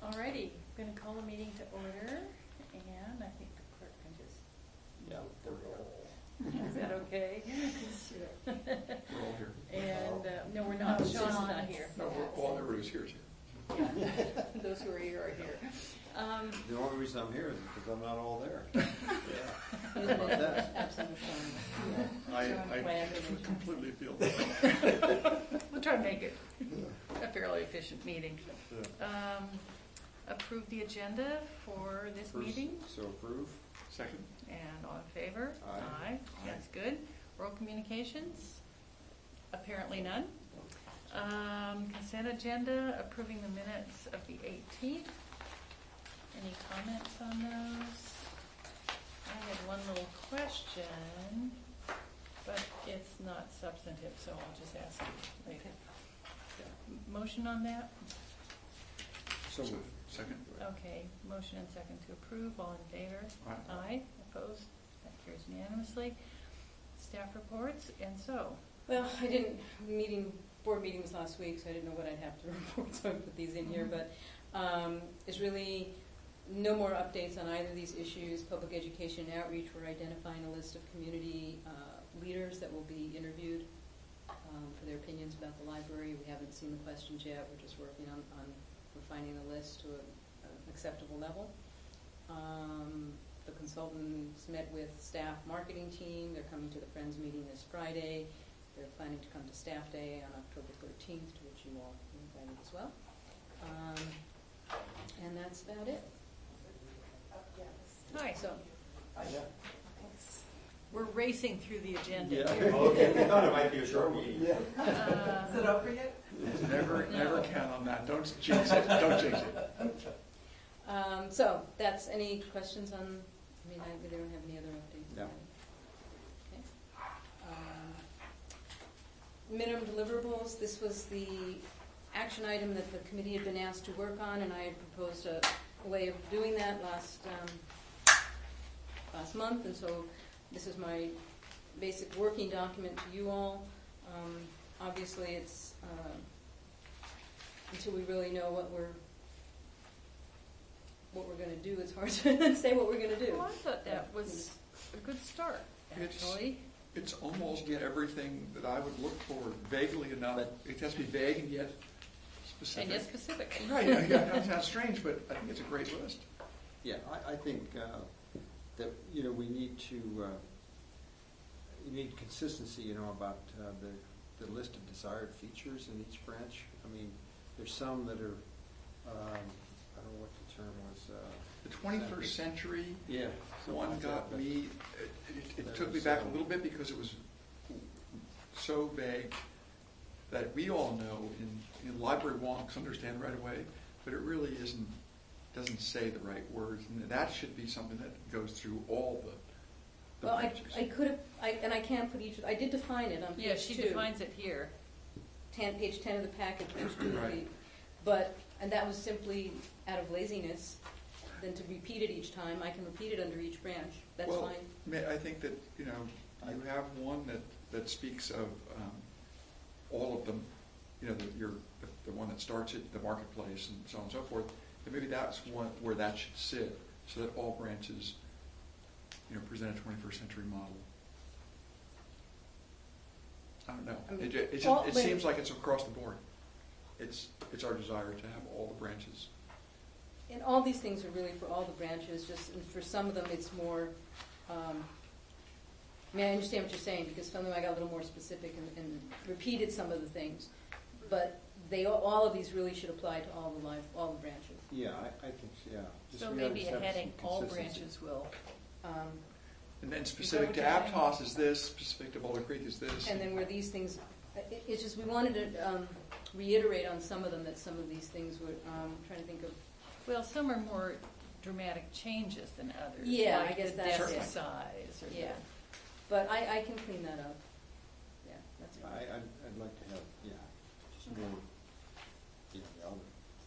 Alrighty, I'm going to call the meeting to order, and I think the clerk can just the roll. Is that okay? We're all here. And no, we're not. Sean's not here. No, all everybody's here. Yeah, those who are here are here. The only reason I'm here is because I'm not all there. Yeah. How about that? Absolutely. I completely feel that. We'll try to make it a fairly efficient meeting. Approve the agenda for this meeting. So approve. Second. And all in favor? Aye. That's good. Oral communications? Apparently none. Consent agenda, approving the minutes of the 18th. Any comments on those? I had one little question, but it's not substantive, so I'll just ask you later. Motion on that? So move. Second. Okay, motion and second to approve. All in favor? Aye. Aye. Opposed? That carries unanimously. Staff reports, and so. Well, board meeting was last week, so I didn't know what I'd have to report, so I put these in here, but there's really no more updates on either of these issues. Public education and outreach, we're identifying a list of community leaders that will be interviewed for their opinions about the library. We haven't seen the questions yet. We're just working on refining the list to an acceptable level. The consultants met with staff marketing team. They're coming to the Friends meeting this Friday. They're planning to come to Staff Day on October 13th, to which you all are invited as well. And that's about it. Hi. So, We're racing through the agenda Yeah. here. Okay. We thought it might be a short meeting. Is it over yet? Never count on that. Don't jinx it. Don't jinx it. so that's any questions on? I mean, we don't have any other updates. No. Okay. Minimum deliverables. This was the action item that the committee had been asked to work on, and I had proposed a way of doing that last month, and so this is my basic working document to you all. Obviously, it's until we really know what we're going to do. It's hard to say what we're going to do. Well, I thought that was a good start, actually. It's almost yet everything that I would look for vaguely enough. It has to be vague and yet specific. And yet specific. Right, yeah, that sounds strange, but I think it's a great list. Yeah, I think that we need to you need consistency, about the list of desired features in each branch. I mean, there's some that are I don't know what the term was. The 21st century Yeah. one like got that, me. It took me back a little bit because it was so vague that we all know in library wonks understand right away, but it really doesn't say the right words, and that should be something that goes through all the Well, branches. I could have, and I can't put each. I did define it on page 2. Yeah, she defines it here. Page 10 of the package, page 2 of the. Right. And that was simply out of laziness. Than to repeat it each time. I can repeat it under each branch. That's well, fine. I think that you have one that speaks of all of them. The one that starts at the marketplace and so on and so forth. And maybe that's one where that should sit, so that all branches, present a 21st century model. I don't know. I mean, It seems like it's across the board. It's our desire to have all the branches. And all these things are really for all the branches. Just and for some of them, it's more. I understand what you're saying because some of them I got a little more specific and repeated some of the things, but all of these really should apply to all the branches. Yeah, I think yeah. So maybe a heading, all branches will. And then specific to Aptos is this, specific to Boulder Creek is this. And then where these things, it's just we wanted to reiterate on some of them that some of these things were. Trying to think of. Well, some are more dramatic changes than others. Yeah, like I guess the that's desk it. size. Or Yeah, but I can clean that up. Yeah, that's fine. I'd like to have just more element.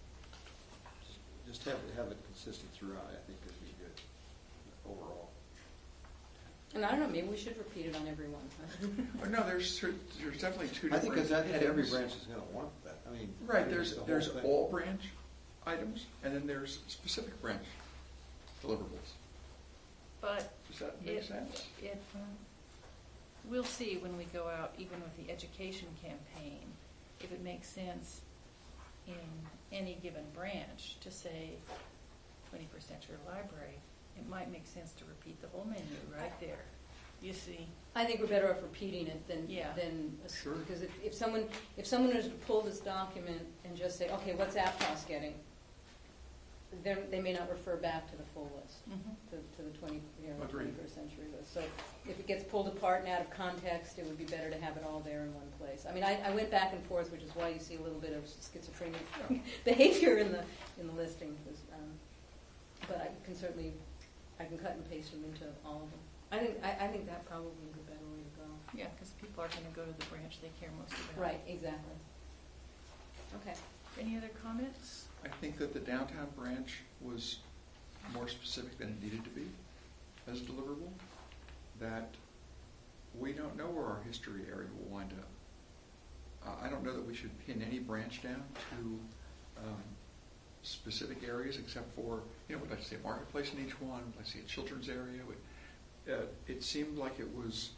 Just have it consistent throughout. I think would be good overall. And I don't know, maybe we should repeat it on every one. Oh, no, there's definitely two different I think because every headings. branch is going to want that. I mean, Right, there's the whole thing. all branch, items, and then there's specific branch deliverables. But Does that make sense? We'll see when we go out, even with the education campaign, if it makes sense in any given branch to say 20% your library. It might make sense to repeat the whole menu right there. You see? I think we're better off repeating it than, Yeah. Sure. because if someone was to pull this document and just say, okay, what's Aptos getting? They may not refer back to the full list, to the Agreed. 21st century list. So if it gets pulled apart and out of context, it would be better to have it all there in one place. I mean, I went back and forth, which is why you see a little bit of schizophrenic behavior in the listing. But I can cut and paste them into all of them. I think that probably is a better way to go. Yeah, because people are going to go to the branch they care most about. Right, exactly. Okay. Any other comments? I think that the downtown branch was more specific than it needed to be as a deliverable, that we don't know where our history area will wind up. I don't know that we should pin any branch down to specific areas except for, we'd like to see a marketplace in each one, we'd like to see a children's area. It seemed like it was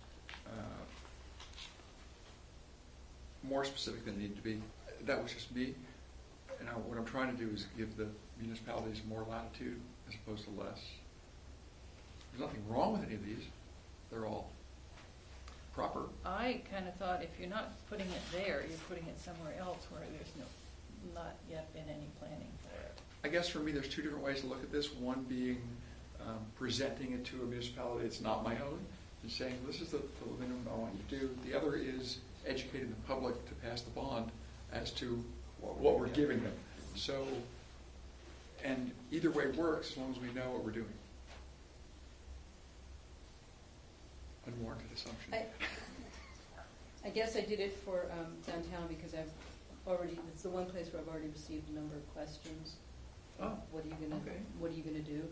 more specific than it needed to be. That was just me. And what I'm trying to do is give the municipalities more latitude as opposed to less. There's nothing wrong with any of these. They're all proper. I kind of thought if you're not putting it there, you're putting it somewhere else where there's not yet been any planning for it. I guess for me, there's two different ways to look at this. One being presenting it to a municipality that's not my own and saying, this is the minimum I want you to do. The other is educating the public to pass the bond as to what we're giving them. So, and either way works as long as we know what we're doing. Unwarranted assumption. I guess I did it for downtown because it's the one place where I've already received a number of questions. Oh, what are you gonna do?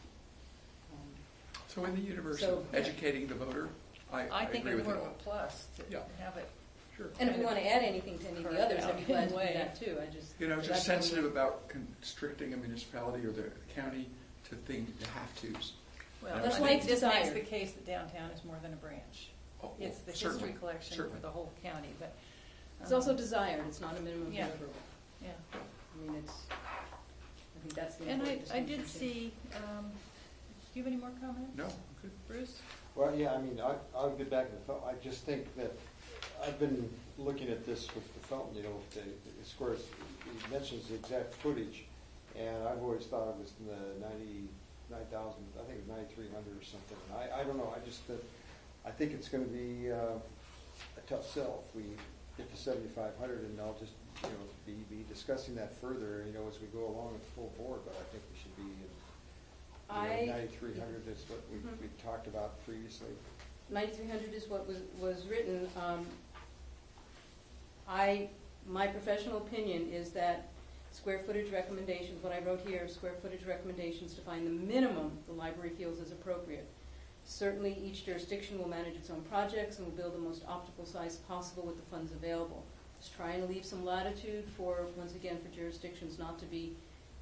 So in the universe So- of educating the voter, I think agree it's with more it of a all. plus to Yeah. have it. Sure. And if we want to add anything to any of the others, I'd be glad to do Way. that too. I just Just that's sensitive one- about constricting a municipality or the county to Well, have-tos. That's I why think it's this makes desired. the case that downtown is more than a branch. Oh, It's the certainly, history collection certainly. for the whole county, but. It's also desired. It's not a minimum Yeah. deliverable. Yeah. I mean, I think that's the And important I did distinction, too. see, do you have any more comments? No, good. Bruce? Well, yeah, I mean, I'll get back to the Felton. I just think that I've been looking at this with the Felton, the squares, it mentions the exact footage, and I've always thought it was in the 99,000, I think it was 9,300 or something. I don't know, I think it's gonna be a tough sell if we get to 7,500, and I'll just, be discussing that further, as we go along with the full board, but I think we should be in 9,300 is what we talked about previously. 9,300 is what was written. My professional opinion is that square footage recommendations, what I wrote here, square footage recommendations define the minimum the library feels is appropriate. Certainly, each jurisdiction will manage its own projects and will build the most optimal size possible with the funds available. Just trying to leave some latitude for, once again, for jurisdictions not to be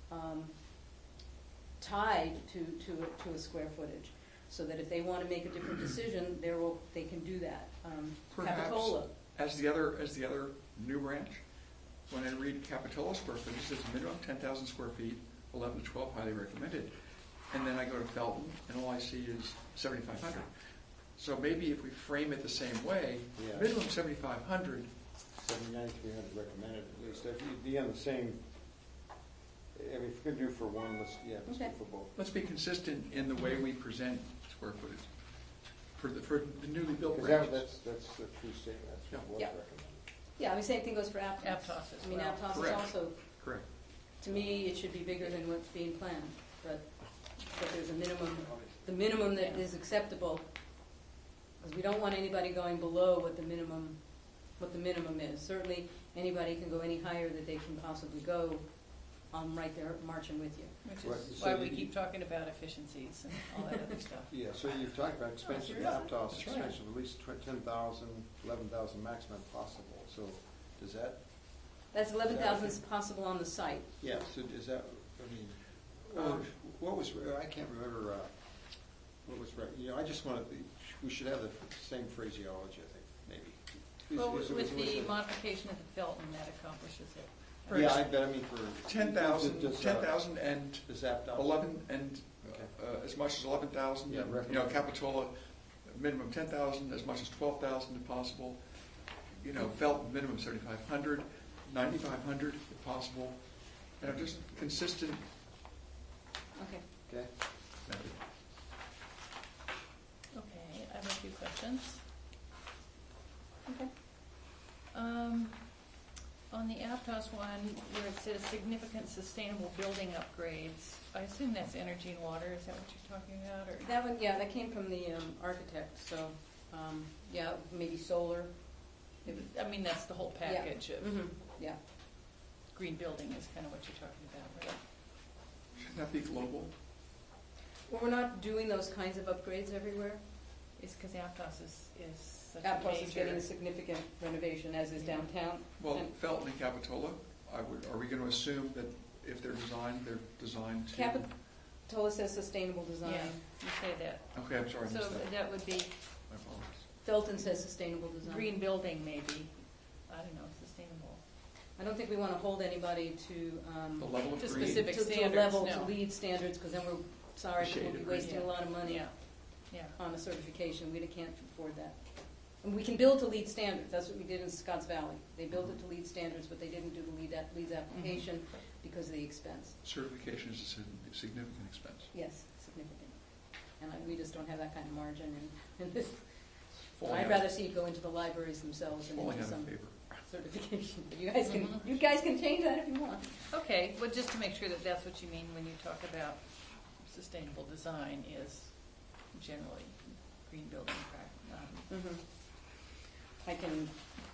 tied to a square footage, so that if they want to make a different decision, they can do that. Perhaps, Capitola. as the other new branch, when I read Capitola square footage, it says minimum 10,000 square feet, 11 to 12 highly recommended. And then I go to Felton, and all I see is 7,500. So maybe if we frame it the same way, Yeah. minimum 7,500. 9,300 recommended at least. If you'd be on the same, if we're gonna do for one, let's do Okay. for both. Let's be consistent in the way we present square footage for the newly built Because branches. that's the true statement, that's what was Yeah. recommended. Yeah, I mean, same thing goes for Aptos. Aptos as I mean, well. Aptos is Correct. also, Correct. to me, it should be bigger than what's being planned, but there's a minimum, the minimum that is acceptable, because we don't want anybody going below what the minimum is. Certainly, anybody can go any higher that they can possibly go. I'm right there marching with you. Which Right, is so why we you- keep talking about efficiencies and all that other stuff. Yeah, so you've talked about expansion of seriously? Aptos, That's right. expansion of at least 10,000, 11,000 maximum possible. So does that That's 11,000 is possible on the site. Yeah, so is that, I mean, what was, I can't remember, what was right, you know, I just wanted, we should have the same phraseology, I think, maybe. Well, Is it- with was the it- modification of the Felton, that accomplishes it. Yeah, I bet, I mean, for. 10,000 does, 10,000 and Does that? 11 and Okay. as much as 11,000. Yeah, and, recommend. Capitola, minimum 10,000, as much as 12,000 if possible. Felton, minimum 7,500, 9,500 if possible. Just consistent. Okay. Okay. method. Okay, I have a few questions. Okay. On the Aptos one, where it says significant sustainable building upgrades, I assume that's energy and water, is that what you're talking about, or? That one, yeah, that came from the architect, so, yeah, maybe solar. I mean, that's the whole Yeah. package of Mhm, yeah. green building is kind of what you're talking about, right? Shouldn't that be global? Well, we're not doing those kinds of upgrades everywhere. It's because Aptos is such a Aptos is getting a major. significant renovation, as is downtown. Well, And Felton and Capitola, are we going to assume that if they're designed to? Capitola says sustainable design. Yeah, you say that. Okay, I'm sorry, I So missed that. that would be My apologies. Felton says sustainable design. green building maybe, I don't know, sustainable. I don't think we want to hold anybody to, The level of To green. specific to a standards, level, no. to lead standards, because then we're, sorry, The shade we'll be of green. wasting a lot of money Yeah, yeah. on a certification. We can't afford that. And we can build to lead standards. That's what we did in Scotts Valley. They built it to lead standards, but they didn't do the leads application because of the expense. Certification is a significant expense. Yes, significant. And we just don't have that kind of margin in this. Falling I'd out- rather see it go into the libraries themselves and Falling into out of some favor. certification. But you guys Mhm. can change that if you want. Okay, well, just to make sure that that's what you mean when you talk about sustainable design is generally green building practice. Mhm. I can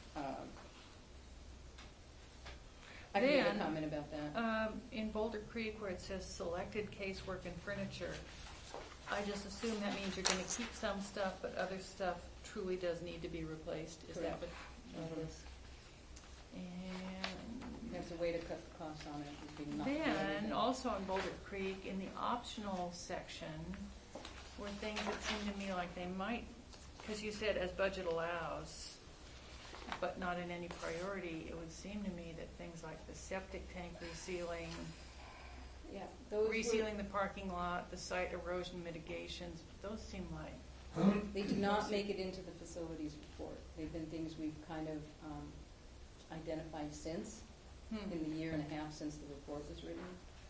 make a Then- comment about that. In Boulder Creek, where it says selected casework and furniture, I just assume that means you're gonna keep some stuff, but other stuff truly does need to be replaced. Is that Correct. what that is? And There's a way to cut the costs on it. would be not to do then, anything. also in Boulder Creek, in the optional section, were things that seemed to me like they might, because you said as budget allows, but not in any priority, it would seem to me that things like the septic tank resealing, Yeah, those were- resealing the parking lot, the site erosion mitigations, those seem like, They did not make it into the facilities report. They've been things we've kind of identified since, in the year and a half since the report was written.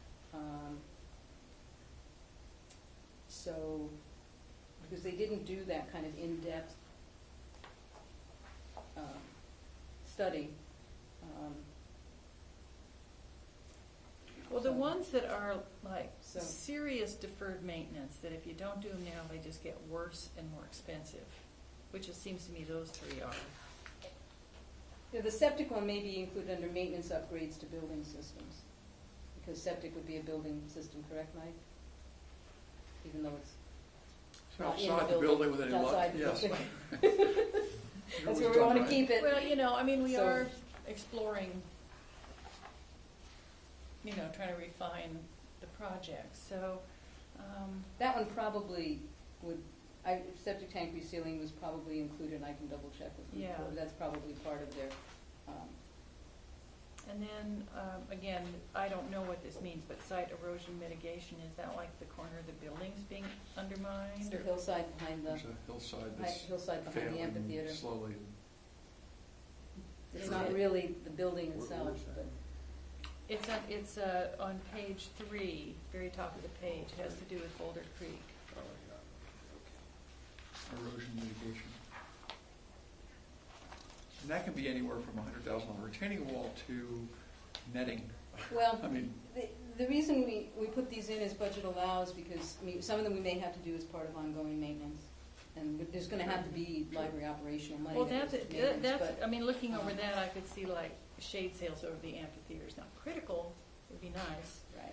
So, because they didn't do that kind of in-depth study. well, the ones that are like So- serious deferred maintenance, that if you don't do them now, they just get worse and more expensive, which it seems to me those three are. Yeah, the septic one may be included under maintenance upgrades to building systems, because septic would be a building system, correct, Mike? Even though it's It's not in outside the building with it's any luck, outside the yes. building. You've That's always where we done want to right. keep it. Well, I mean, we So- are exploring, trying to refine the project, so, That one probably would, septic tank resealing was probably included, I can double check with the Yeah. report. That's probably part of their, and then, again, I don't know what this means, but site erosion mitigation, is that like the corner of the buildings being undermined? the or- hillside behind the, There's a hillside that's hillside behind the failing amphitheater. slowly. It's not really the building itself, where's that? but It's on page 3, very top of the page, it has to do with Boulder Creek. Oh, yeah, Erosion mitigation. And that can be anywhere from $100,000 retaining wall to netting. well, I mean, the reason we put these in as budget allows, because, some of them we may have to do as part of ongoing maintenance. And there's gonna have to be library operational money. Well, that that's, goes to maintenance, but- I mean, looking over that, I could see like shade sails over the amphitheaters, not critical, would be nice. Right.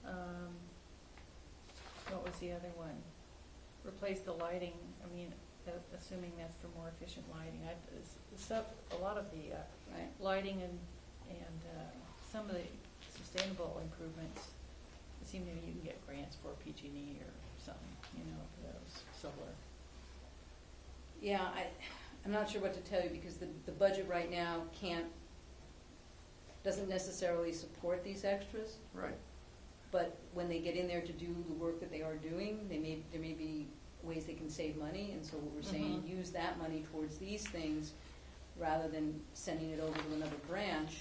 What was the other one? Replace the lighting, I mean, assuming that's for more efficient lighting. A lot of the Right. lighting and And some of the sustainable improvements, it seemed to me you can get grants for PG&E or something, you know, for those solar. Yeah, I'm not sure what to tell you because the budget right now doesn't necessarily support these extras. Right. But when they get in there to do the work that they are doing, there may be ways they can save money, and so what we're saying, use that money towards these things rather than sending it over to another branch,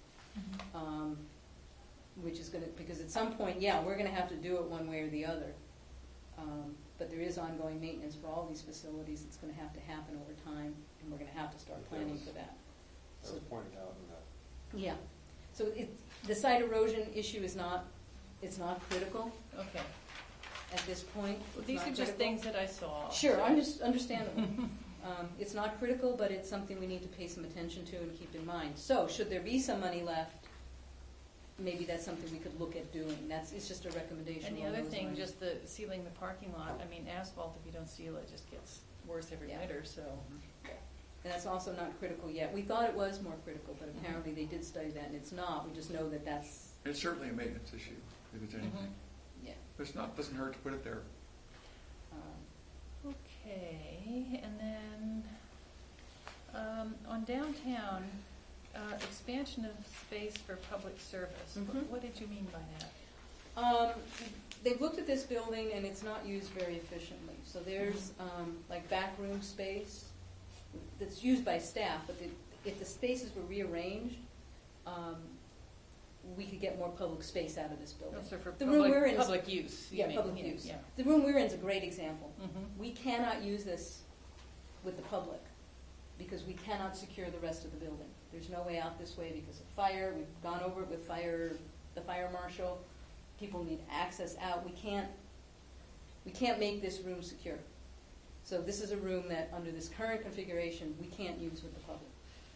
which is because at some point, yeah, we're gonna have to do it one way or the other. But there is ongoing maintenance for all these facilities that's gonna have to happen over time, and we're gonna have to start planning for that. That was pointed out in that. Yeah, so the site erosion issue is not critical Okay. at this point. Well, It's these not are just critical. things that I saw. Sure, understandable. It's not critical, but it's something we need to pay some attention to and keep in mind. So, should there be some money left, maybe that's something we could look at doing. It's just a recommendation. And the along other those thing, lines. just the sealing the parking lot, I mean, asphalt, if you don't seal it, just gets worse every Yeah. winter, so. And that's also not critical yet. We thought it was more critical, but apparently they did study that, and it's not. We just know that that's, It's certainly a maintenance issue, if it's anything. yeah. But doesn't hurt to put it there. Okay, and then, on downtown, expansion of space for public service. Mhm. What did you mean by that? They've looked at this building and it's not used very efficiently. So there's like back room space that's used by staff, but if the spaces were rearranged, we could get more public space out of this building. So for The room we're in is- public use, you Yeah, mean? public use. Yeah. The room we're in is a great example. Mhm. We cannot use this with the public because we cannot secure the rest of the building. There's no way out this way because of fire. We've gone over it with the fire marshal. People need access out. We can't make this room secure. So this is a room that, under this current configuration, we can't use with the public.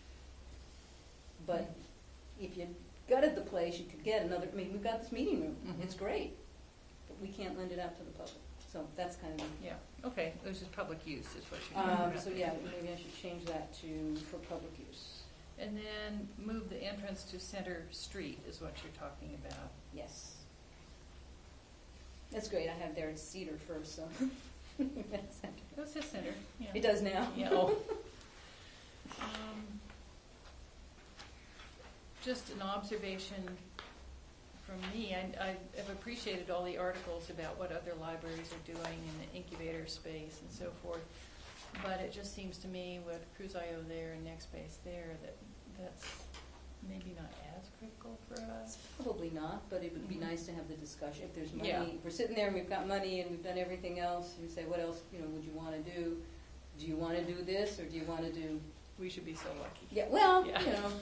But if you gutted the place, you could get another, I mean, we've got this meeting room. Mhm. It's great. But we can't lend it out to the public. So that's kind of, Yeah, okay, it was just public use is what you're talking about. so yeah, maybe I should change that for public use. And then move the entrance to Center Street is what you're talking about. Yes. That's great. I had there at Cedar first, so. That's- It says Center, yeah. It does now. Yeah. Oh. Just an observation from me, I have appreciated all the articles about what other libraries are doing in the incubator space and so forth, but it just seems to me with Cruise.io there and NextSpace there that's maybe not as critical for us. It's probably not, but it would be Mhm. nice to have the discussion. If there's money, Yeah. if we're sitting there and we've got money and we've done everything else, and we say, what else, would you want to do? Do you want to do this, or do you want to do? We should be so lucky. Yeah, well, Yeah.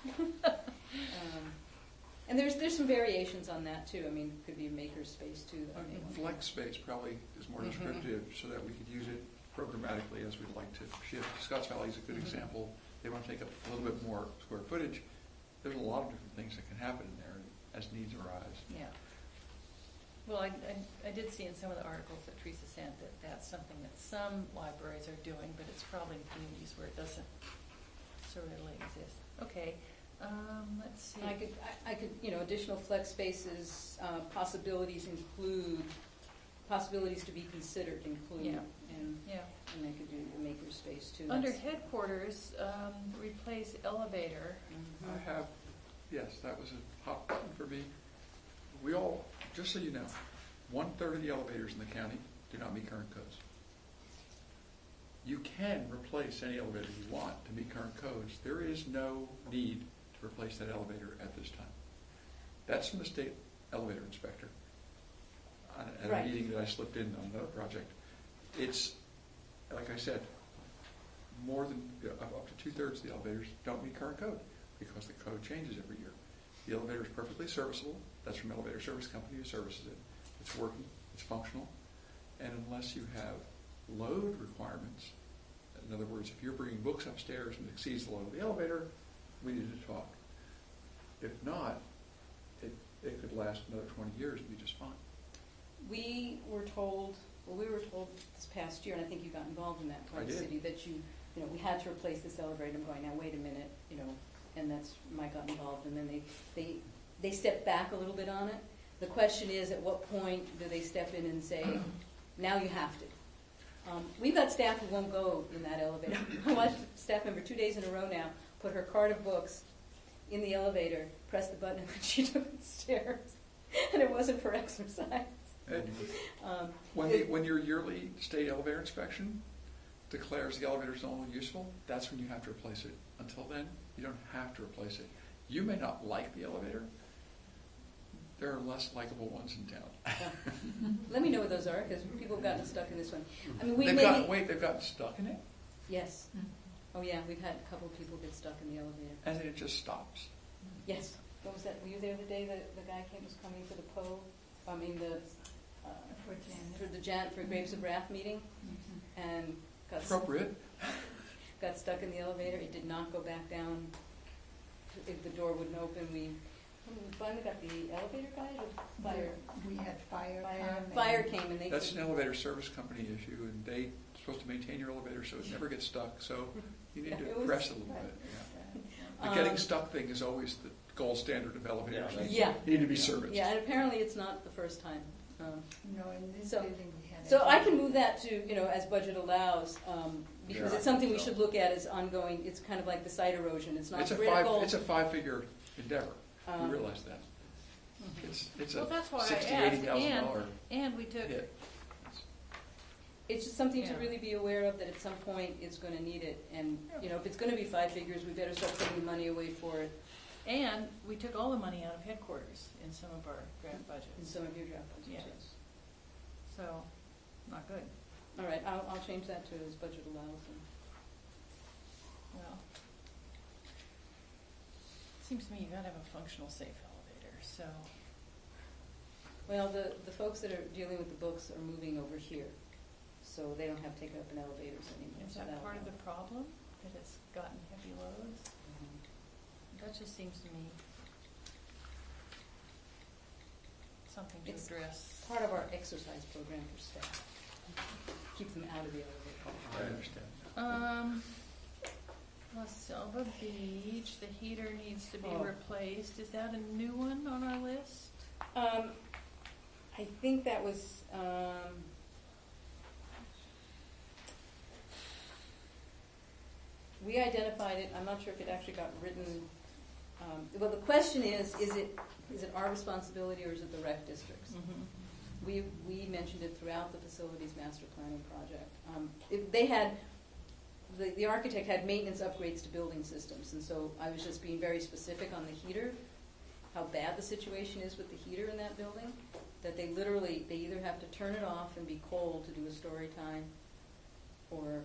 And there's some variations on that too. I mean, it could be a maker space too. That I may want to- Flex space probably is more Mhm. descriptive, so that we could use it programmatically as we'd like to shift. Scotts Valley is a good Mhm. example. They want to take up a little bit more square footage. There's a lot of different things that can happen in there as needs arise. Yeah. Well, I did see in some of the articles that Teresa sent that that's something that some libraries are doing, but it's probably in communities where it doesn't so readily exist. Okay, let's see. I could, additional flex spaces, possibilities to be considered include. Yeah. And Yeah. I could do the maker space too. Under That's- headquarters, replace elevator. Mhm. I have, yes, that was a hot button for me. We all, just so you know, 1/3 of the elevators in the county do not meet current codes. You can replace any elevator you want to meet current codes. There is no need to replace that elevator at this time. That's from the state elevator inspector at a Right. meeting that I slipped in on another project. It's, like I said, more than, up to 2/3 of the elevators don't meet current code because the code changes every year. The elevator is perfectly serviceable. That's from Elevator Service Company who services it. It's working, it's functional, and unless you have load requirements, in other words, if you're bringing books upstairs and it exceeds the load of the elevator, we need to talk. If not, it could last another 20 years and be just fine. We were told this past year, and I think you got involved in that part of the I did. city, that we had to replace this elevator. I'm going, now wait a minute, and that's, Mike got involved, and then they stepped back a little bit on it. The question is, at what point do they step in and say, now you have to? We've got staff who won't go in that elevator. I watched a staff member 2 days in a row now put her cart of books in the elevator, press the button, and she took the stairs. And it wasn't for exercise. And Um, when your yearly state elevator inspection declares the elevator is no longer useful, that's when you have to replace it. Until then, you don't have to replace it. You may not like the elevator. There are less likable ones in town. Let me know what those are, because people have gotten stuck in this one. I mean, we They've maybe... gotten stuck in it, Yes. Oh, yeah, we've had a couple of people get stuck in the elevator. and then it just stops. Yes. What was that? Were you there the day that the guy was coming for the for Grapes of Wrath meeting, and Appropriate. got stuck in the elevator? It did not go back down. If the door wouldn't open, we finally got the elevator guy or fire. We had fire. Fire came and they. That's an elevator service company issue, and they're supposed to maintain your elevator so it never gets stuck, so you need Yeah, to it was- press a little right. bit. Yeah. The getting stuck thing is always the gold standard of elevators. Yeah. You need to be serviced. Yeah, and apparently it's not the first time. No, in this So- building we had. So I can move that to, as budget allows, because Yeah. it's something we should look at as ongoing. It's kind of like the site erosion. It's not It's a critical. it's a 5-figure endeavor. Um, We realize that. Mhm. It's Well, a that's why I $60,000, asked, $80,000 and we took, hit. It's just something to Yeah. really be aware of, that at some point it's going to need it. And, if it's going to be 5 figures, we better start putting the money away for it and we took all the money out of headquarters in some of our grant in budgets. some of your draft budgets. Yes. Yes. So, not good. All right, I'll change that to as budget allows. Well, seems to me you gotta have a functional, safe elevator, so. Well, the folks that are dealing with the books are moving over here, so they don't have to take up an elevators anymore. Is so that that'll part of the help. problem, that it's gotten heavy loads? Mhm. That just seems to me something to It's address. Part of our exercise program for staff. Keep them out of the elevator. I understand. La Selva Beach, the heater needs to be Oh. replaced. Is that a new one on our list? I think that was, we identified it, I'm not sure if it actually got written, well, the question is it our responsibility or is it the rec district's? We mentioned it throughout the facilities master planning project. They had, the architect had maintenance upgrades to building systems, and so I was just being very specific on the heater, how bad the situation is with the heater in that building, that they either have to turn it off and be cold to do a story time, or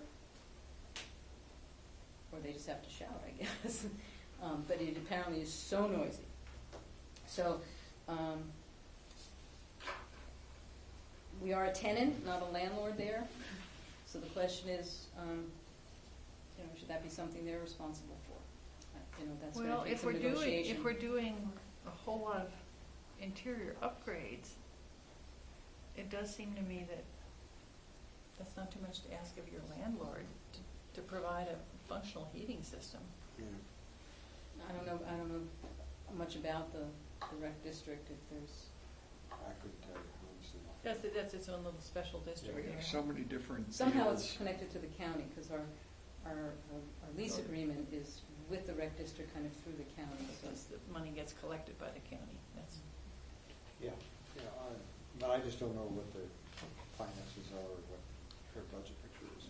they just have to shower, I guess. But it apparently is so noisy. So, we are a tenant, not a landlord there. So the question is, should that be something they're responsible for? That's going Well, to take if some we're negotiation. doing a whole lot of interior upgrades, it does seem to me that that's not too much to ask of your landlord to provide a functional heating system. Yeah. I don't know much about the rec district, if there's. I couldn't tell you, honestly. That's its own little special district We there. have so many different Somehow fields. it's connected to the county, because our lease agreement is with the rec district kind of through the county. So Because the money gets collected by the county. That's, Yeah, but I just don't know what the finances are or what her budget picture is.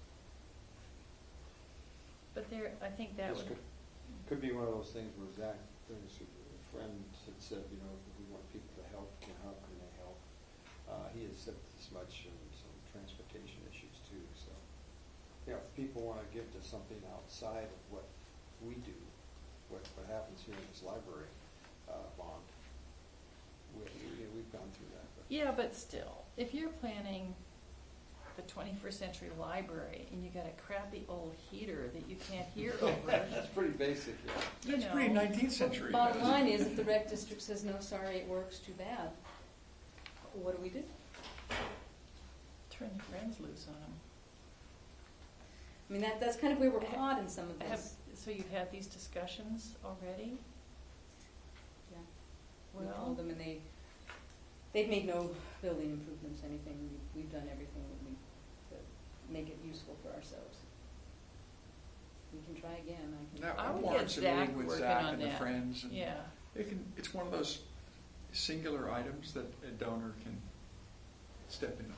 but there, I think that This would, could be one of those things where Zach, a friend had said, we want people to help, how can they help? He has said this much, some transportation issues too, so. If people want to give to something outside of what we do, what happens here in this library bond, we've gone through that. But yeah, but still, if you're planning the 21st century library and you got a crappy old heater that you can't hear over, That's pretty basic, yeah. you It's know. pretty 19th century. bottom line is, if the rec district says, no, sorry, it works, too bad, what do we do? Turn the friends loose on them. I mean, that's kind of where we're caught in some of I have this. so you've had these discussions already? Yeah. We Well, told them, and they've made no building improvements, anything. We've done everything that we, to make it useful for ourselves. We can try again, That I would warrants get a meeting Zach with working Zach on and the that. friends. And yeah. it's one of those singular items that a donor can step in on.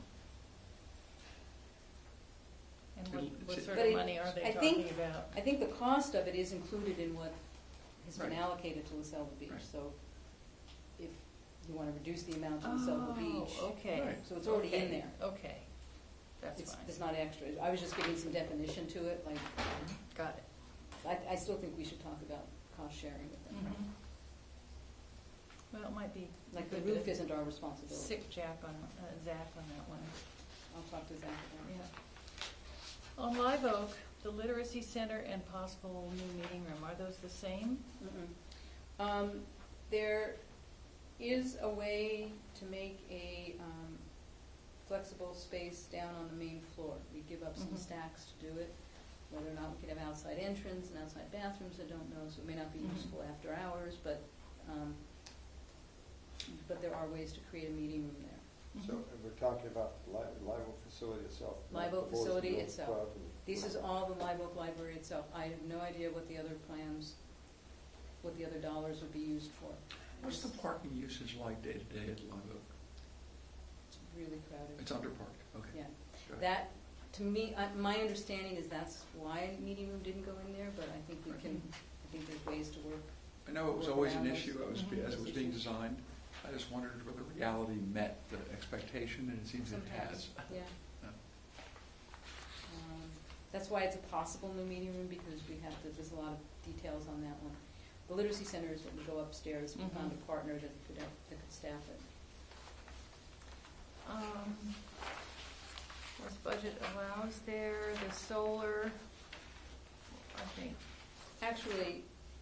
And It'll- what sort But of it- money are they I talking think- about? I think the cost of it is included in what has been Right. allocated to LaSelva Beach. Right. So if you want to reduce the amount to LaSelva Beach, Oh, okay. Right. so it's already in Okay, there. Okay, that's It's, fine. it's not extra. I was just giving some definition to it, like, Got it. I still think we should talk about cost sharing with them. Mhm. Well, it might be. Like, the good roof to isn't our responsibility. Sick Jack on, Zach on that one. I'll talk to Zach about it. Yeah. On Live Oak, the Literacy Center and possible new meeting room, are those the same? There is a way to make a flexible space down on the main floor. We give up some Mhm. stacks to do it. Whether or not we could have outside entrance and outside bathrooms, I don't know, so it may not be Mhm. useful after hours, but there are ways to create a meeting room there. So we're talking about Live Oak facility itself. not Live Oak the Boys and facility Girls itself. Club and- This is all the Live Oak Library itself. I have no idea what the other plans, what the other dollars would be used for. What's the parking usage like day to day at Live Oak? It's really crowded. It's underparked, okay. Yeah. Got it. That, to me, my understanding is that's why meeting room didn't go in there, but I think we can, I think there's ways to work. I know it was work always an around those. issue Mhm. as it was being designed. I just wondered whether reality met the expectation, and it seems it Sometimes, has. yeah. Yeah. That's why it's a possible new meeting room, because we have to, there's a lot of details on that one. The Literacy Center is what we go upstairs, we found a partner that could staff it. As budget allows there, the solar, I think, Actually,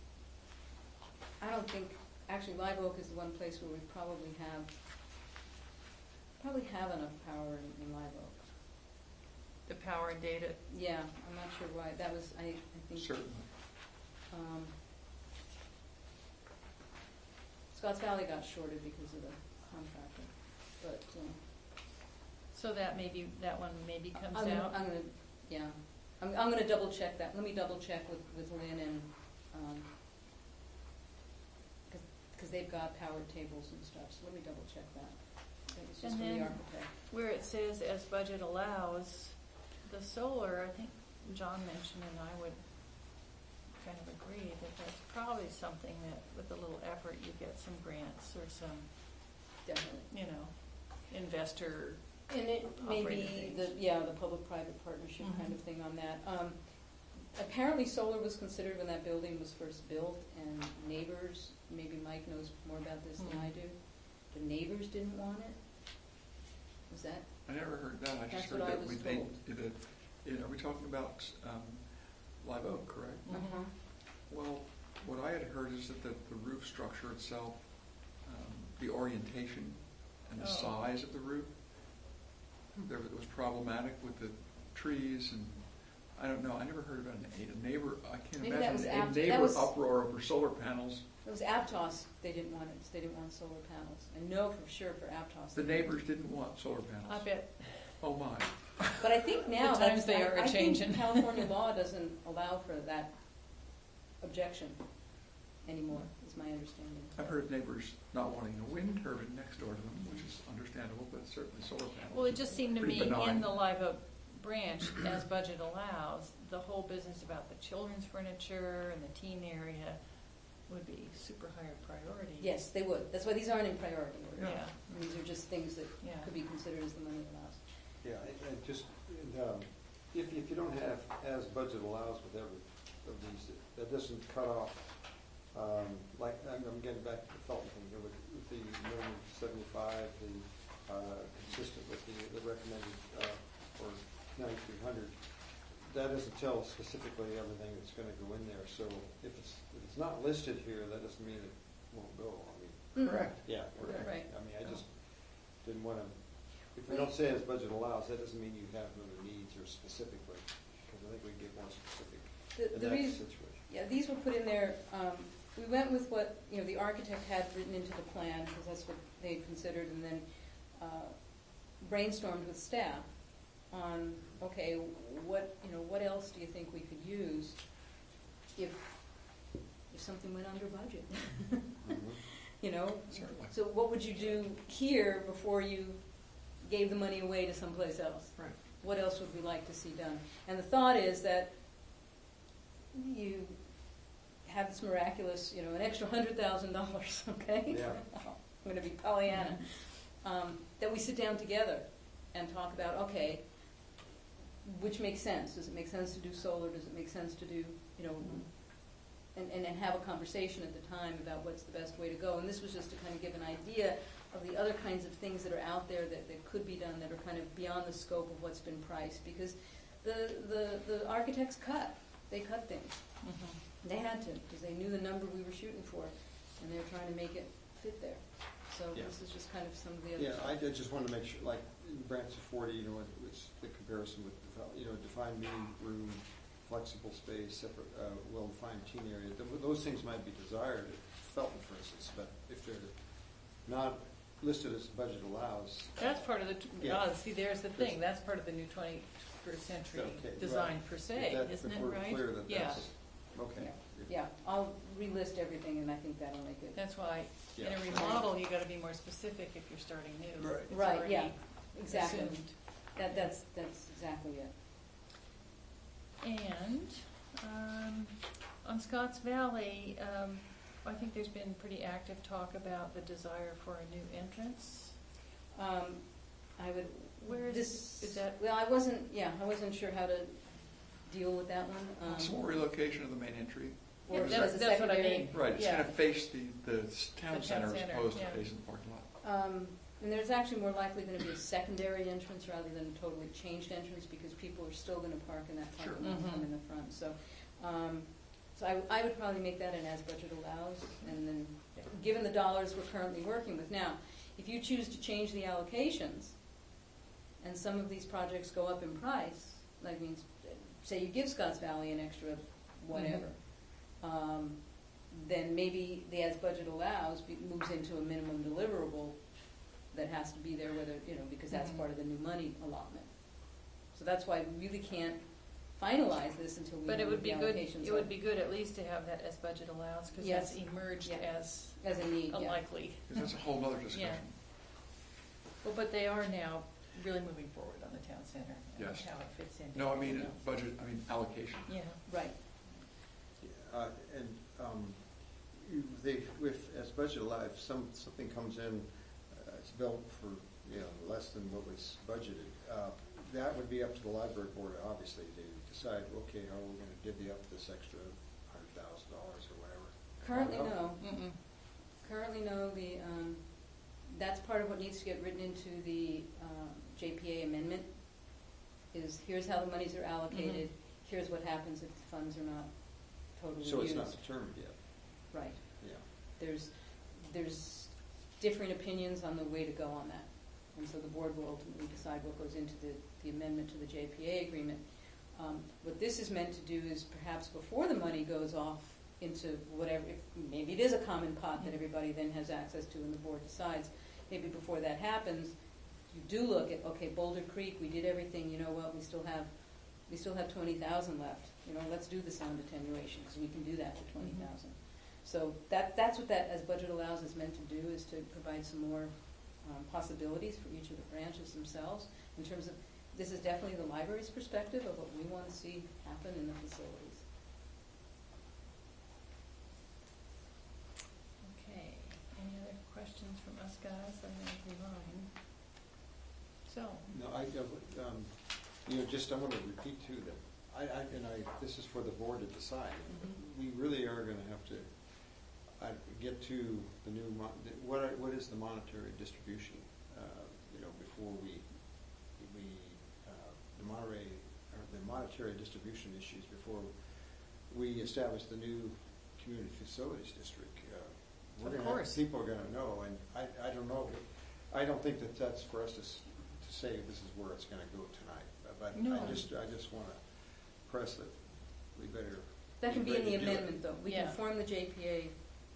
I don't think, actually Live Oak is the one place where we probably have enough power in Live Oak. the power and data, Yeah, I'm not sure why, that was, I think. Certainly. Scotts Valley got shorted because of the contractor, but, so that maybe, that one maybe comes I'm out? gonna, yeah, I'm gonna double check that, let me double check with Lynn and, cause they've got powered tables and stuff, so let me double check that. That was just And from the then- architect. Where it says as budget allows, the solar, I think John mentioned, and I would kind of agree, that that's probably something that with a little effort you get some grants or some, Definitely. you know, investor. And it may Operating be things. the public-private partnership kind of thing on that. Apparently solar was considered when that building was first built, and neighbors, maybe Mike knows more about this than I do, the neighbors didn't want it. Was that? I never heard that. I just That's heard what I that was they, told. are we talking about Live Oak, correct? Mhm. Well, what I had heard is that the roof structure itself, the orientation and the Oh. size of the roof, it was problematic with the trees, and I don't know, I never heard about a neighbor, I can't Maybe that was imagine a apt- that neighbor was- uproar over solar panels. It was Aptos, they didn't want it, they didn't want solar panels. I know for sure for Aptos. The they didn't. neighbors didn't want solar panels. I bet, Oh, my. But I think now, The times that's, they are I changing. think California law doesn't allow for that objection anymore, is my understanding. I've heard of neighbors not wanting a wind turbine next door to them, which is understandable, but certainly solar panels. well, it just seemed to Pretty me benign. in the Live Oak branch, as budget allows, the whole business about the children's furniture and the teen area would be super higher priority. Yes, they would. That's why these aren't in priority order. Yeah, These are just things that yeah. could be considered as the money allows. Yeah, and just, if you don't have as budget allows with every of these, that doesn't cut off, like, I'm getting back to the Felton thing here with the minimum 75, consistent with the recommended for 9,300. That doesn't tell specifically everything that's going to go in there, so if it's not listed here, that doesn't mean it won't go. I mean, Correct. yeah, correct. Right. I mean, I just didn't want to, if we don't say as budget allows, that doesn't mean you have other needs or specifically, because I think we can get more specific. in The that reason, situation. yeah, these were put in there, we went with what, the architect had written into the plan, because that's what they considered, and then brainstormed with staff on, okay, what else do you think we could use if something went under budget? Mhm. Certainly. So what would you do here before you gave the money away to someplace else? Right. What else would we like to see done? And the thought is that you have this miraculous, an extra $100,000, okay? Yeah. I'm going to be Pollyanna. That we sit down together and talk about, okay, which makes sense? Does it make sense to do solar? Does it make sense to do, and have a conversation at the time about what's the best way to go? And this was just to kind of give an idea of the other kinds of things that are out there that could be done that are kind of beyond the scope of what's been priced, because the architects they cut things. Mhm. They had to, because they knew the number we were shooting for, and they're trying to make it fit there. So Yeah. this is just kind of some of the other Yeah, stuff. I did just want to make sure, like, in branch of 40, it's the comparison with, defined meeting room, flexible space, separate, well-defined teen area. Those things might be desired at Felton, for instance, but if they're not listed as the budget allows. That's part of the, Yeah. see, there's the thing, that's part of the new 21st century Okay, design right. per If se, that- isn't if it, we're right? clear that Yeah. that's, okay. Yeah, I'll relist everything, and I think that'll make it. That's why, in Yeah. a remodel, you gotta be more specific if you're starting new. Right. It's Right, already yeah, exactly. assumed. That's exactly it. And, on Scotts Valley, I think there's been pretty active talk about the desire for a new entrance. I would. Where is that? Well, I wasn't sure how to deal with that one. Small relocation of the main entry. Or Yeah, as that's a what I secondary. mean. Right, it's Yeah. going to face the town town center as center, opposed to yeah. facing the parking lot. And there's actually more likely going to be a secondary entrance rather than a totally changed entrance, because people are still going to park in that parking Sure. lot from Mhm. in the front. So I would probably make that an as budget allows, and then, given the dollars we're currently working with. Now, if you choose to change the allocations, and some of these projects go up in price, like, say you give Scotts Valley an extra whatever, then maybe the as budget allows moves into a minimum deliverable that has to be there, whether, because that's Mhm. part of the new money allotment. So that's why we really can't finalize this until we But know it what would the be good, allocations it are. would be good at least to have that as budget allows, because Yes. that's emerged Yeah. as As a need, a yeah. likely. Because that's a whole other discussion. Well, but they are now really moving forward on the town center. Yes. And how it fits in. No, I mean, budget, I mean allocation. Yeah. Right. As budget allows, if something comes in, it's built for, less than what was budgeted, that would be up to the library board, obviously, to decide, okay, how are we gonna divvy up this extra $100,000 or whatever. Currently, Well, no. Mm-mm. Currently, no. That's part of what needs to get written into the JPA amendment, is here's how the monies are allocated, here's what happens if the funds are not totally used. So it's not determined yet, Right. yeah. There's different opinions on the way to go on that. And so the board will ultimately decide what goes into the amendment to the JPA agreement. What this is meant to do is perhaps before the money goes off into whatever, maybe it is a common pot that everybody then has access to and the board decides, maybe before that happens, you do look at, okay, Boulder Creek, we did everything, you know what, we still have 20,000 left. Let's do the sound attenuation, because we can do that for 20,000. So that's what that as budget allows is meant to do, is to provide some more possibilities for each of the branches themselves in terms of, this is definitely the library's perspective of what we want to see happen in the facilities. Okay, any other questions from us guys? I'm going to rewind. So, No, I want to repeat too that this is for the board to decide. We really are going to have to get to the new, what is the monetary distribution, before the monetary distribution issues before we establish the new community facilities district. Of course. People are going to know, and I don't know. I don't think that that's for us to say this is where it's going to go tonight. But No. I just want to press that we better. That can be in the ready to do it. amendment, though. We Yeah. can form the JPA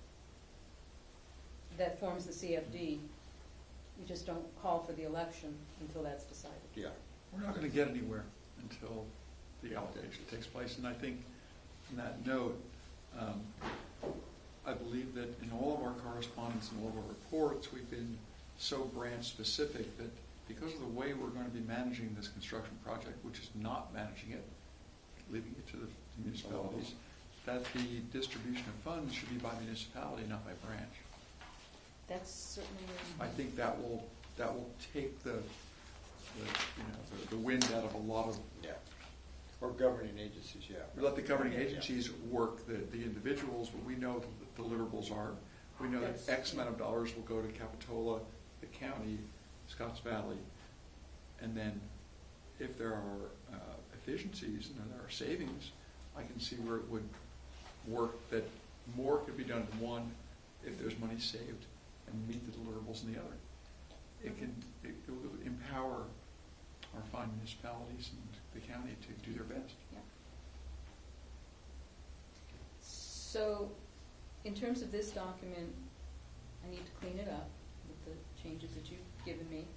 that forms the CFD. We just don't call for the election until that's decided. Yeah. We're not going to get anywhere until the allocation takes place. And I think, on that note, I believe that in all of our correspondence and all of our reports, we've been so branch specific that because of the way we're going to be managing this construction project, which is not managing it, leaving it to the municipalities, that the distribution of funds should be by municipality, not by branch. That's certainly. I think that will take the wind out of a lot of. Yeah. Or governing agencies, yeah. We let the governing Yeah. agencies work the individuals, but we know what the deliverables are. We know that That's- X amount of dollars will go to Capitola, the county, Scotts Valley, and then if there are efficiencies and there are savings, I can see where it would work that more could be done in one if there's money saved and meet the deliverables in the other. It will empower our fine municipalities and the county to do their best. Yeah. So, in terms of this document, I need to clean it up with the changes that you've given me.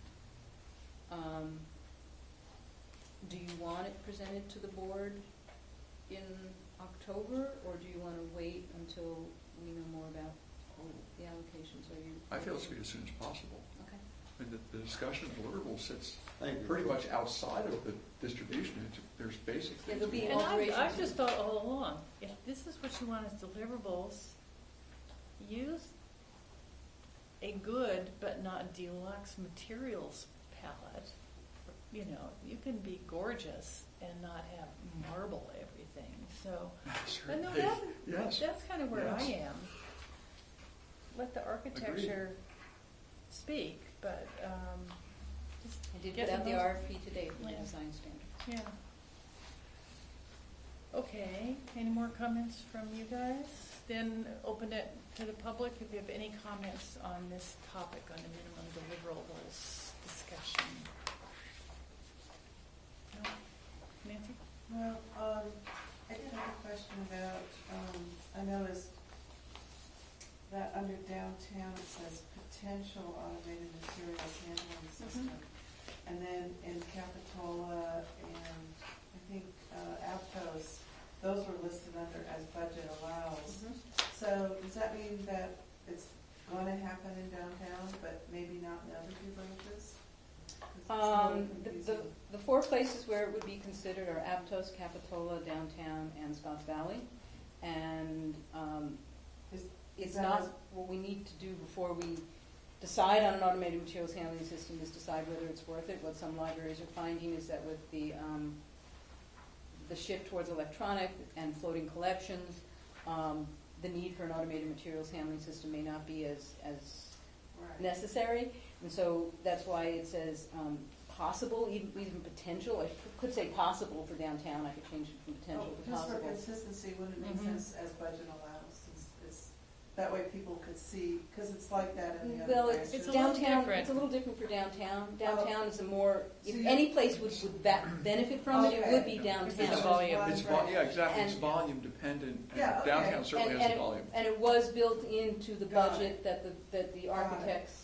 Do you want it presented to the board in October, or do you want to wait until we know more about the allocations? Are you? I feel it should be as soon as possible. Okay. I mean, the discussion of deliverables sits I agree. pretty much outside of the distribution. There's basic Yeah, things. there'll be we And want. I've just thought all along, if this is what you want as deliverables, use a good but not deluxe materials palette. You know, you can be gorgeous and not have marble everything. So, I know Certainly. that, Yes. that's kind of where I Yes. am. Let the architecture speak, but just I did get put out the most- RFP today for the Yeah. design standards. Yeah. Okay, any more comments from you guys? Then open it to the public if you have any comments on this topic, on the minimum deliverables discussion. No? Nancy? Well, I did have a question about, I noticed that under downtown it says potential automated materials handling system. And then in Capitola and I think Aptos, those were listed under as budget allows. So does that mean that it's going to happen in downtown, but maybe not in the other two branches? 'Cause it's a little confusing. The four places where it would be considered are Aptos, Capitola, Downtown, and Scotts Valley. And Is it's that not as- what we need to do before we decide on an automated materials handling system is decide whether it's worth it. What some libraries are finding is that with the shift towards electronic and floating collections, the need for an automated materials handling system may not be as Right. necessary, and so that's why it says possible, even potential. I could say possible for downtown. I could change it from potential to Just for possible. consistency, wouldn't it make Mhm. sense as budget allows? That way people could see, because it's like that in the other Well, branches. It's a little downtown. different. It's a little different for downtown. Downtown is a more. So If you- any place would benefit from it, it would be Okay. downtown. It's a volume. It's yeah, exactly. It's And- volume dependent. And Yeah, okay. downtown certainly has a volume. And it was built into the Got budget that the Got it. architects,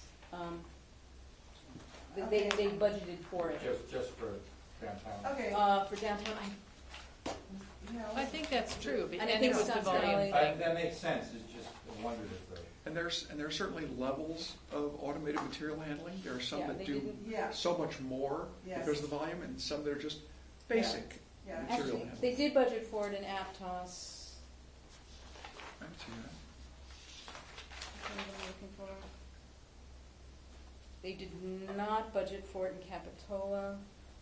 they Okay. budgeted for it. Just for downtown. Okay. For downtown, Yeah, I think that's true, And I and think it was the Scotts volume Valley- thing. That makes sense, it's just, I wondered if they. And there are certainly levels of automated material handling. There are some Yeah, that they do didn't- Yeah, so much more Yes. because of the volume, and some that are just basic yeah. material actually, handling. they did budget for it in Aptos. I can see that. What am I looking for? They did not budget for it in Capitola.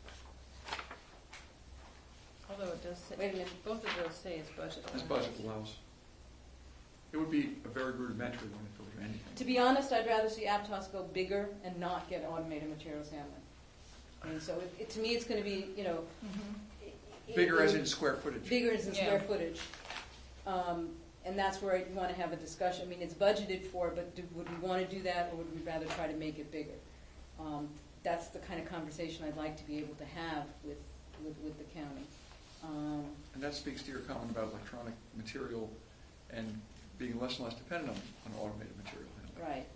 Although it does say, Wait a minute. both of those say it's budget. As budget allows. It would be a very rudimentary one if it was anything. To be honest, I'd rather see Aptos go bigger and not get automated materials handling. And so to me, it's going to be, Mhm. Bigger as in square footage. bigger as in Yeah. square footage. And that's where you want to have a discussion. I mean, it's budgeted for, but would we want to do that, or would we rather try to make it bigger? That's the kind of conversation I'd like to be able to have with the county. And that speaks to your comment about electronic material and being less and less dependent on automated material handling. Right.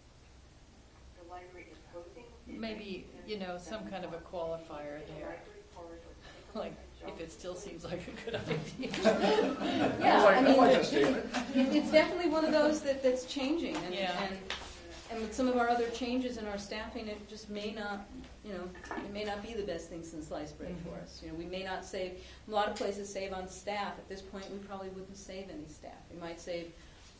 Maybe, some kind of a qualifier there. Like, if it still seems like a good idea. Yeah, I mean, I like that statement. it's definitely one of those that's changing, Yeah. and with some of our other changes in our staffing, it just may not, it may not be the best thing since sliced bread for us. We may not save, a lot of places save on staff. At this point, we probably wouldn't save any staff. We might save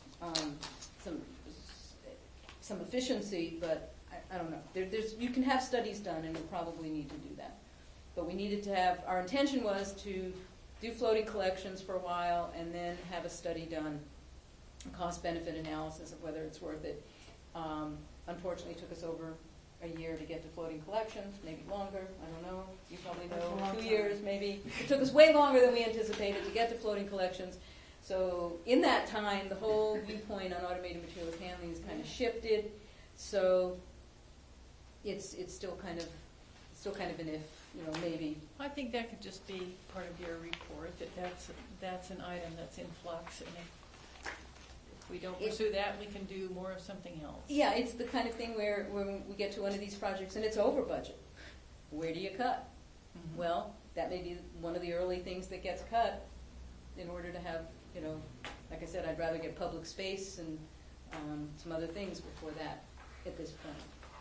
some efficiency, but I don't know. You can have studies done, and you'll probably need to do that. But we needed to have, our intention was to do floating collections for a while and then have a study done, a cost-benefit analysis of whether it's worth it. Unfortunately, it took us over a year to get to floating collections, maybe longer, I don't know. You probably That's a know, long 2 time. years maybe. It took us way longer than we anticipated to get to floating collections. So in that time, the whole viewpoint on automated materials handling has kind of shifted. So it's still kind of an if, maybe. I think that could just be part of your report, that's an item that's in flux, and if we don't pursue that, we can do more of something else. Yeah, it's the kind of thing where when we get to one of these projects and it's over budget, where do you cut? Mhm. Well, that may be one of the early things that gets cut in order to have, like I said, I'd rather get public space and some other things before that at this point.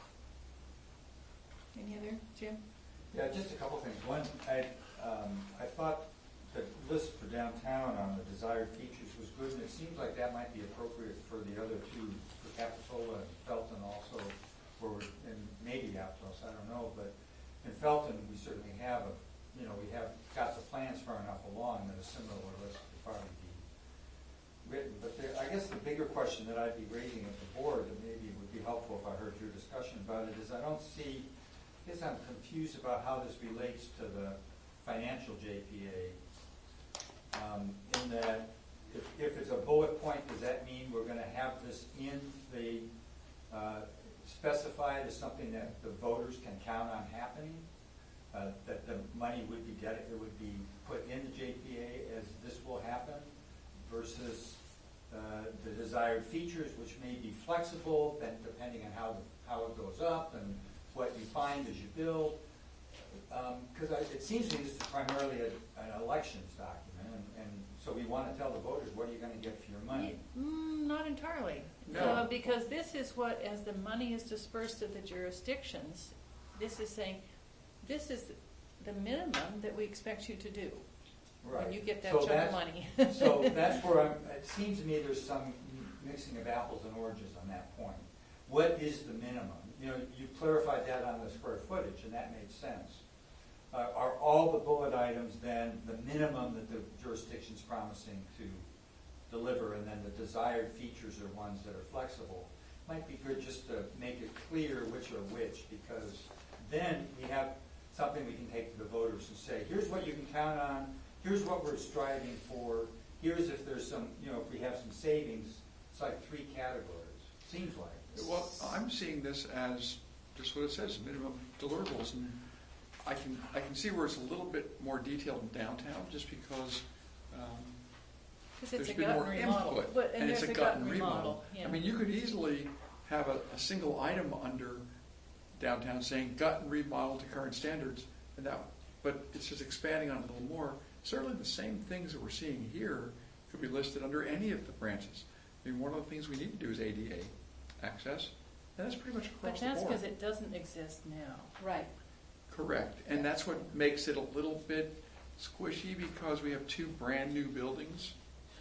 Any other, Jim? Yeah, just a couple things. One, I thought the list for downtown on the desired features was good, and it seems like that might be appropriate for the other two, for Capitola and Felton also, and maybe Aptos, I don't know, but in Felton, we certainly have we have got the plans far enough along that a similar list could probably be written. But I guess the bigger question that I'd be raising at the board, that maybe would be helpful if I heard your discussion about it, is I guess I'm confused about how this relates to the financial JPA. In that, if it's a bullet point, does that mean we're going to have this in the specified as something that the voters can count on happening? That the money would be put in the JPA as this will happen, versus the desired features, which may be flexible, then depending on how it goes up and what you find as you build. Because it seems to me this is primarily an elections document, and so we want to tell the voters, what are you going to get for your money? Not entirely. No. Because this is what, as the money is dispersed to the jurisdictions, this is saying, this is the minimum that we expect you to do when you get that So chunk of that's- money. So that's where it seems to me there's some mixing of apples and oranges on that point. What is the minimum? You clarified that on the square footage, and that made sense. Are all the bullet items then the minimum that the jurisdiction's promising to deliver, and then the desired features are ones that are flexible? Might be good just to make it clear which are which, because then we have something we can take to the voters and say, here's what you can count on, here's what we're striving for, here's if there's some, if we have some savings. It's like 3 categories, seems like. Well, I'm seeing this as just what it says, minimum deliverables, and I can see where it's a little bit more detailed in downtown, just because Because it's there's a been gut more and remodel. input, and it's there's a gut and remodel. yeah. I mean, you could easily have a single item under downtown saying gut and remodel to current standards, but it's just expanding on it a little more. Certainly the same things that we're seeing here could be listed under any of the branches. I mean, one of the things we need to do is ADA access, and that's pretty much But across the that's board. because it doesn't exist now. Right. Correct, and that's what makes it a little bit squishy, because we have 2 brand new buildings.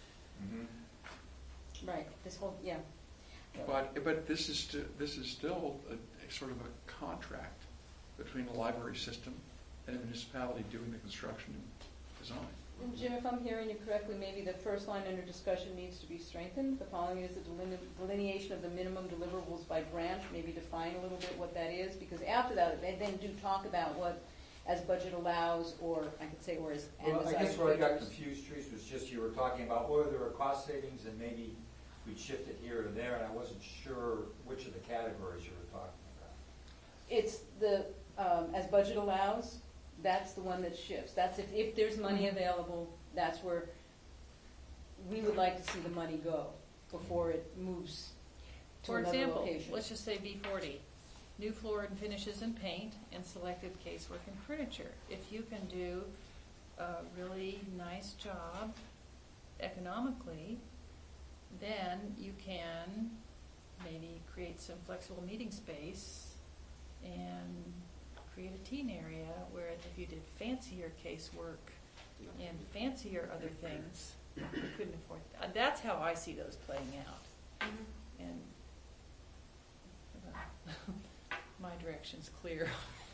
Right. This whole, yeah. But this is still a sort of a contract between the library system and a municipality doing the construction and design. And Jim, if I'm hearing you correctly, maybe the first line under discussion needs to be strengthened. The following is the delineation of the minimum deliverables by branch, maybe define a little bit what that is, because after that, they then do talk about what, as budget allows, or I could say, or as Well, I desired guess where I got features. confused, Teresa, was just you were talking about whether there were cost savings and maybe we'd shift it here or there, and I wasn't sure which of the categories you were talking about. It's the, as budget allows, that's the one that shifts. That's if there's money available, that's where we would like to see the money go before it moves to For another example, location. let's just say B40, new floor and finishes and paint, and selected casework and furniture. If you can do a really nice job economically, then you can maybe create some flexible meeting space and create a teen area where if you did fancier casework and fancier other things, you couldn't afford that. That's how I see those playing out. And my direction's clear.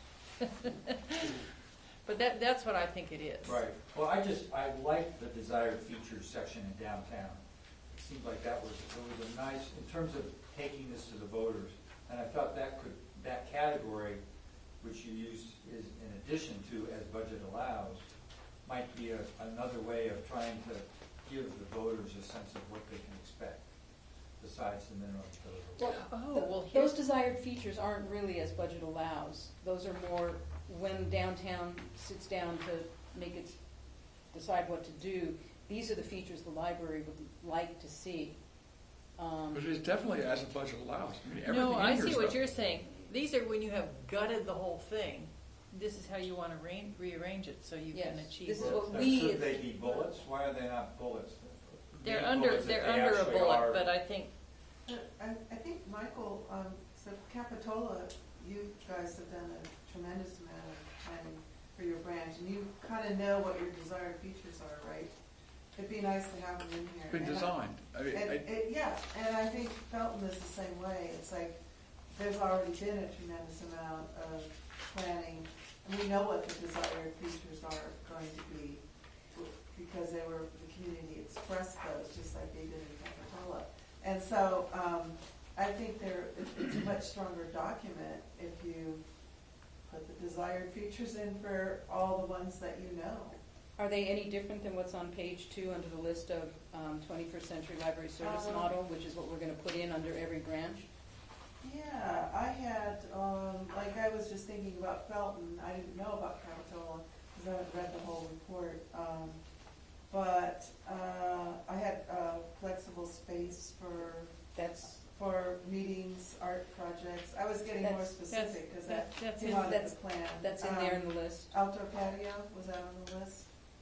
But that's what I think it is. Right. Well, I like the desired features section in downtown. It seemed like it was a nice, in terms of taking this to the voters, and I thought that category, which you use is in addition to as budget allows, might be another way of trying to give the voters a sense of what they can expect, besides the minimum total. Those desired features aren't really as budget allows. Those are more when downtown sits down to decide what to do. These are the features the library would like to see. But it is definitely as the budget allows. I mean, everything No, I in here see is what about- you're saying. These are when you have gutted the whole thing. This is how you want to rearrange it so you can Yes, achieve this is it. what Now, we- should they be bullets? Why are they not bullets? They're Main under bullets that they're they under a actually bullet, are- but I think I think, Michael, so Capitola, you guys have done a tremendous amount of planning for your branch, and you kind of know what your desired features are, right? It'd be nice to have them in here. It's been And I- designed. I mean, yeah, and I think Felton is the same way. It's like, there's already been a tremendous amount of planning, and we know what the desired features are going to be, because the community expressed those, just like they did in Capitola. And so, I think it's a much stronger document if you put the desired features in for all the ones that you know. Are they any different than what's on page 2 under the list of 21st century library service model, which is what we're going to put in under every branch? Yeah, I had, like I was just thinking about Felton, I didn't know about Capitola, because I haven't read the whole report. But I had flexible space for meetings, art projects. I was getting more specific, because that's in- came out of the plan. That's in there in the list. Outdoor patio, was that on the list?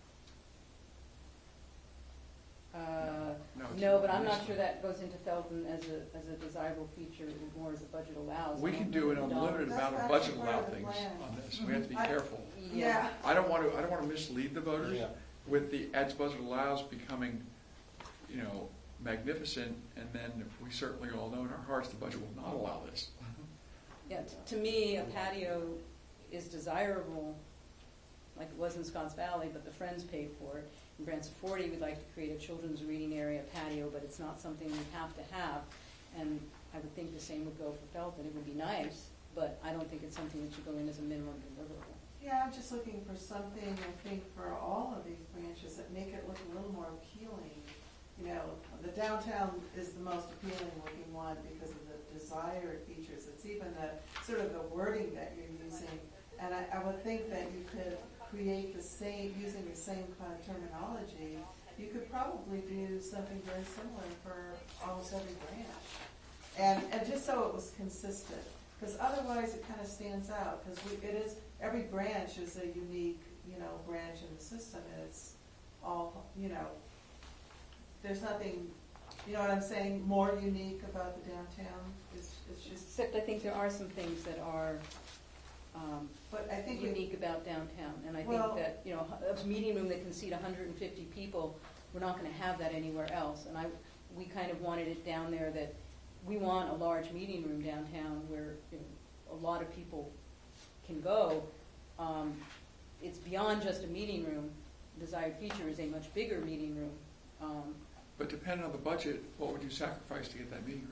it's No, not but I'm not listed. sure that goes into Felton as a desirable feature, more as the budget allows. We can do an unlimited That's amount of actually budget part allow of the things plan. on this. We have to be I- careful. Yeah. I don't want to mislead the voters Yeah. with the as budget allows becoming, magnificent, and then we certainly all know in our hearts the budget will not allow this. Yeah, to me, a patio is desirable, like it was in Scotts Valley, but the Friends paid for it. In Branson 40, we'd like to create a children's reading area patio, but it's not something we have to have. And I would think the same would go for Felton. It would be nice, but I don't think it's something that should go in as a minimum deliverable. Yeah, I'm just looking for something, I think, for all of these branches that make it look a little more appealing. The downtown is the most appealing looking one because of the desired features. It's even the sort of the wording that you're using. And I would think that you could create using the same kind of terminology, you could probably do something very similar for almost every branch. And just so it was consistent, because otherwise it kind of stands out, because every branch is a unique, branch in the system, and it's all, there's nothing, you know what I'm saying, more unique about the downtown. It's just, Except I think there are some things that are but I think unique about downtown. And I Well- think that, a meeting room that can seat 150 people, we're not going to have that anywhere else. And we kind of wanted it down there that we want a large meeting room downtown where a lot of people can go. It's beyond just a meeting room. Desired feature is a much bigger meeting room. But depending on the budget, what would you sacrifice to get that meeting room?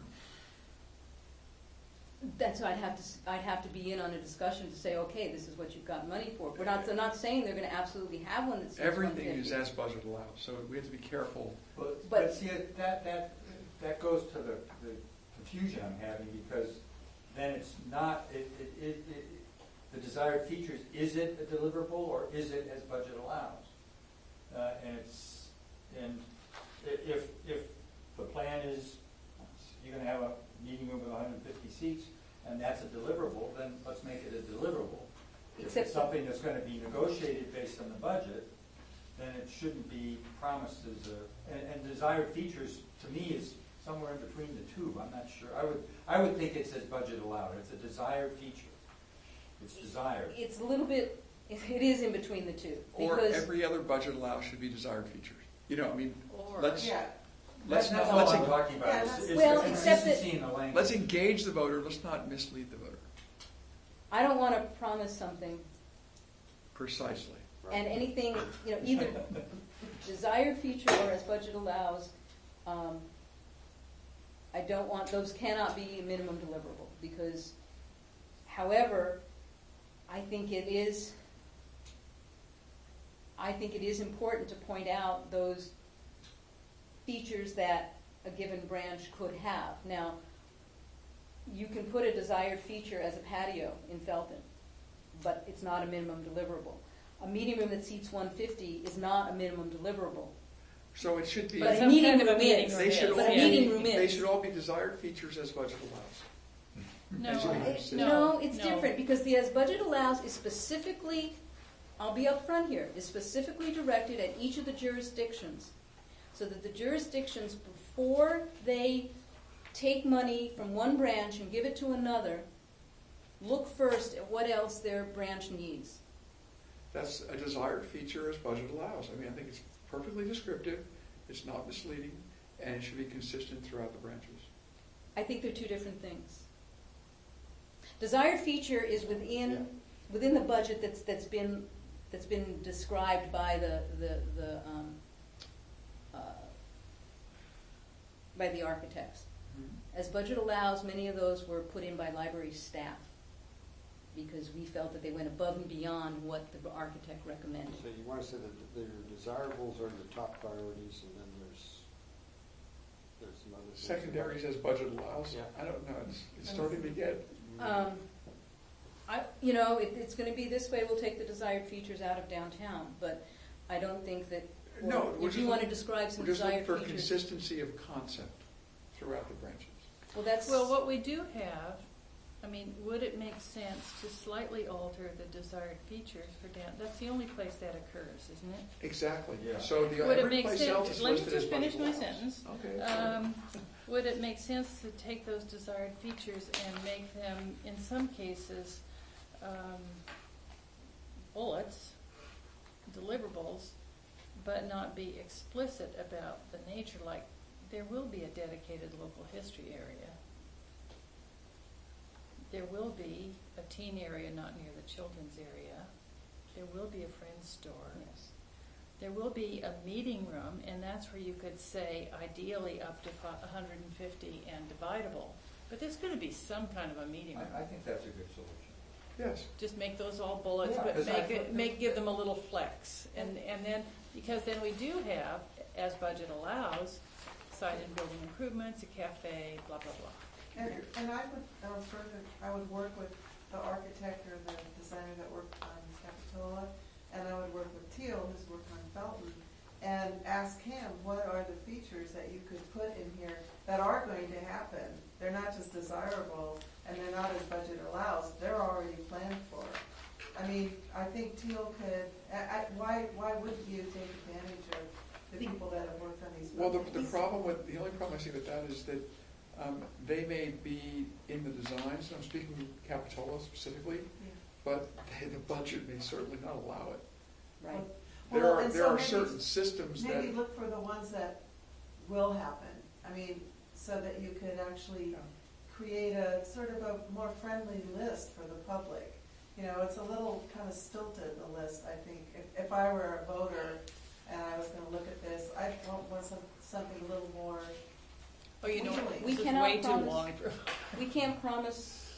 That's why I'd have to be in on a discussion to say, okay, this is what you've got money for. I'm not saying they're going to absolutely have one that says Everything 150. is as budget allows, so we have to be careful. But see, that goes to the confusion I'm having, because then it's not, the desired features, is it a deliverable or is it as budget allows? And if the plan is you're going to have a meeting room with 150 seats and that's a deliverable, then let's make it a deliverable. If Except it's something that's going to be negotiated based on the budget, then it shouldn't be promised as a, and desired features to me is somewhere in between the two. I'm not sure. I would think it says budget allowed. It's a desired feature. It's desired. It's a little bit, it is in between the two. Or Because every other budget allows should be desired features. You know, I mean, Or- let's, Yeah, let's That's not, all let's, I'm talking about. Yeah, Is that's- the Well, except that- consistency in the language. let's engage the voter, let's not mislead the voter. I don't want to promise something, Precisely. and anything, either desired feature or as budget allows, I don't want, those cannot be a minimum deliverable, because, however, I think it is important to point out those features that a given branch could have. Now, you can put a desired feature as a patio in Felton, but it's not a minimum deliverable. A meeting room that seats 150 is not a minimum deliverable. So it should be, But a Some meeting kind of a room meeting is. room they should is, all But a yeah. meeting room be, is. they should all be desired features as budget allows. No, As you said. No, it's different, because the as budget allows is specifically, I'll be upfront here, is specifically directed at each of the jurisdictions. So that the jurisdictions, before they take money from one branch and give it to another, look first at what else their branch needs. That's a desired feature as budget allows. I mean, I think it's perfectly descriptive, it's not misleading, and it should be consistent throughout the branches. I think they're two different things. Desired feature is within the budget that's been described by the architects. As budget allows, many of those were put in by library staff because we felt that they went above and beyond what the architect recommended. So you want to say that the desirables are the top priorities, and then there's some other things. Secondaries as budget allows, Yeah. I don't know, it's starting to get, It's going to be this way. We'll take the desired features out of downtown, but I don't think that. No, we're if you just want to look- describe some we're just looking desired for features. consistency of concept throughout the branches. Well, that's Well, what we do have, would it make sense to slightly alter the desired features for that's the only place that occurs, isn't it? Exactly, Yeah. so Would it every make place sense, else is let me listed as just finish budget my allows. sentence. Okay, sorry. Would it make sense to take those desired features and make them, in some cases, bullets, deliverables, but not be explicit about the nature, like there will be a dedicated local history area. There will be a teen area not near the children's area. There will be a friend's store. yes. There will be a meeting room, and that's where you could say ideally up to 150 and dividable. But there's going to be some kind of a meeting room. I think that's a good solution. Yes, Just make those all bullets, Yeah, but 'cause give them a little flex. And then, because then we do have, as budget allows, site and building improvements, a cafe, blah, blah, blah. and I would work with the architect or the designer that worked on Capitola, and I would work with Teal, who's worked on Felton, and ask him, what are the features that you could put in here that are going to happen? They're not just desirable, and they're not as budget allows, they're already planned for. I think Teal could, why wouldn't you take advantage of the people that have worked on these well, the buildings? the only problem I see with that is that they may be in the designs, and I'm speaking of Capitola specifically, Yeah. but the budget may certainly not allow it. Right. Well, and There so are maybe- certain systems that, Maybe look for the ones that will happen. So that you could actually Yeah. create a sort of a more friendly list for the public. It's a little kind of stilted, the list, I think. If I were a voter and I was gonna look at this, I'd want something a little more, Oh, you know, We this is cannot way too promise- long for. We can't promise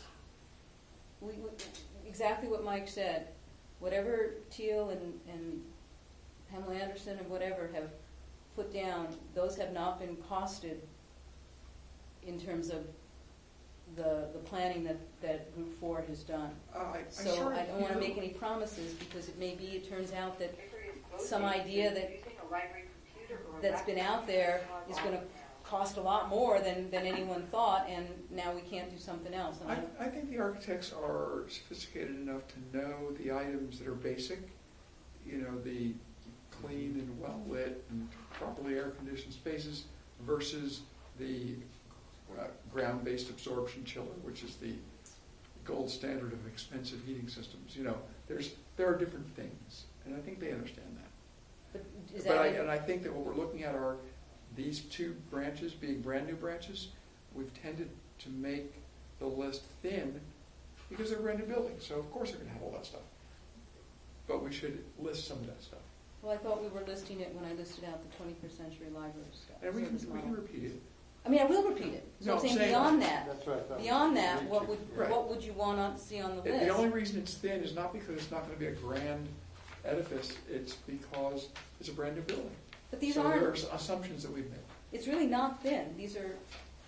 exactly what Mike said. Whatever Teal and Pamela Anderson and whatever have put down, those have not been costed in terms of the planning that Group 4 has done. So I don't want to make any promises, because it turns out that some idea that's been out there is going to cost a lot more than anyone thought, and now we can't do something else. And I think the architects are sophisticated enough to know the items that are basic, the clean and well-lit and properly air-conditioned spaces versus the ground-based absorption chiller, which is the gold standard of expensive heating systems. There are different things, and I think they understand that. But I think that what we're looking at are these two branches being brand new branches. We've tended to make the list thin because they're brand new buildings, so of course they're going to have all that stuff. But we should list some of that stuff. Well, I thought we were listing it when I listed out the 21st century library stuff. And we service can model. repeat it. I mean, I will repeat it. So No, I'm saying saying- beyond that, That's what I thought. beyond that, Right. what would you want to see on the list? The only reason it's thin is not because it's not going to be a grand edifice, it's because it's a brand new building. But these So aren't. there are assumptions that we've made. It's really not thin. These are.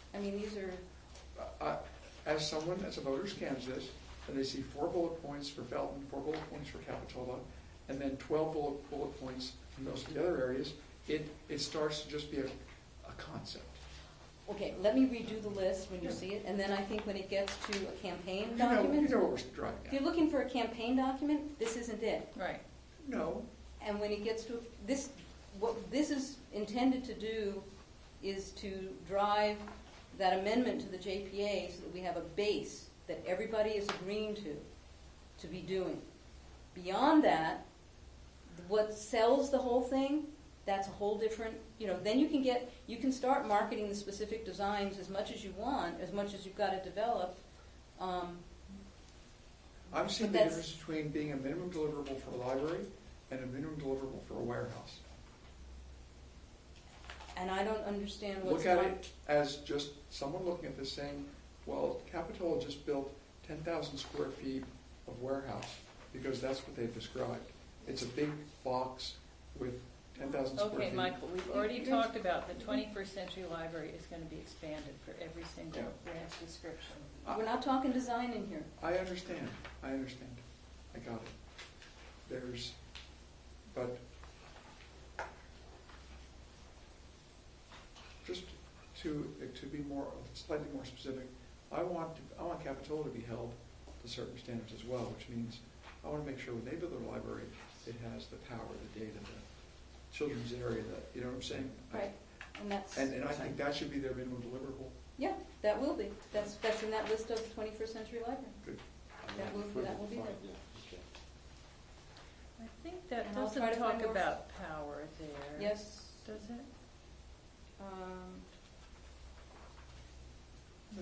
As a voter scans this, and they see 4 bullet points for Felton, 4 bullet points for Capitola, and then 12 bullet points in most of the other areas, it starts to just be a concept. Okay, let me redo the list when you Yeah. see it, and then I think when it gets to a campaign You document, know what we're driving if you're at. looking for a campaign document, this isn't it. Right. No, And when it gets to this, what this is intended to do is to drive that amendment to the JPA so that we have a base that everybody is agreeing to be doing. Beyond that, what sells the whole thing, that's a whole different, then you can start marketing the specific designs as much as you want, as much as you've got to develop. I'm seeing But the that's- difference between being a minimum deliverable for a library and a minimum deliverable for a warehouse. And I don't understand what's Look at wrong. it as just someone looking at this saying, well, Capitola just built 10,000 square feet of warehouse because that's what they've described. It's a big box with 10,000 square feet. Okay, Michael, we've already talked about the 21st century library is going to be expanded for every single Yeah. branch description. We're not talking design in here. I understand. I got it. But just to be slightly more specific, I want Capitola to be held to certain standards as well, which means I want to make sure when they build their library, it has the power, the data, the children's area, you know what I'm saying? Right. And that's. And I think that should be their minimum deliverable. Yeah, that will be. That's in that list of 21st century library. Good. That will be there. I think that And I'll try doesn't to talk find more- about power there. Yes. Does it? No.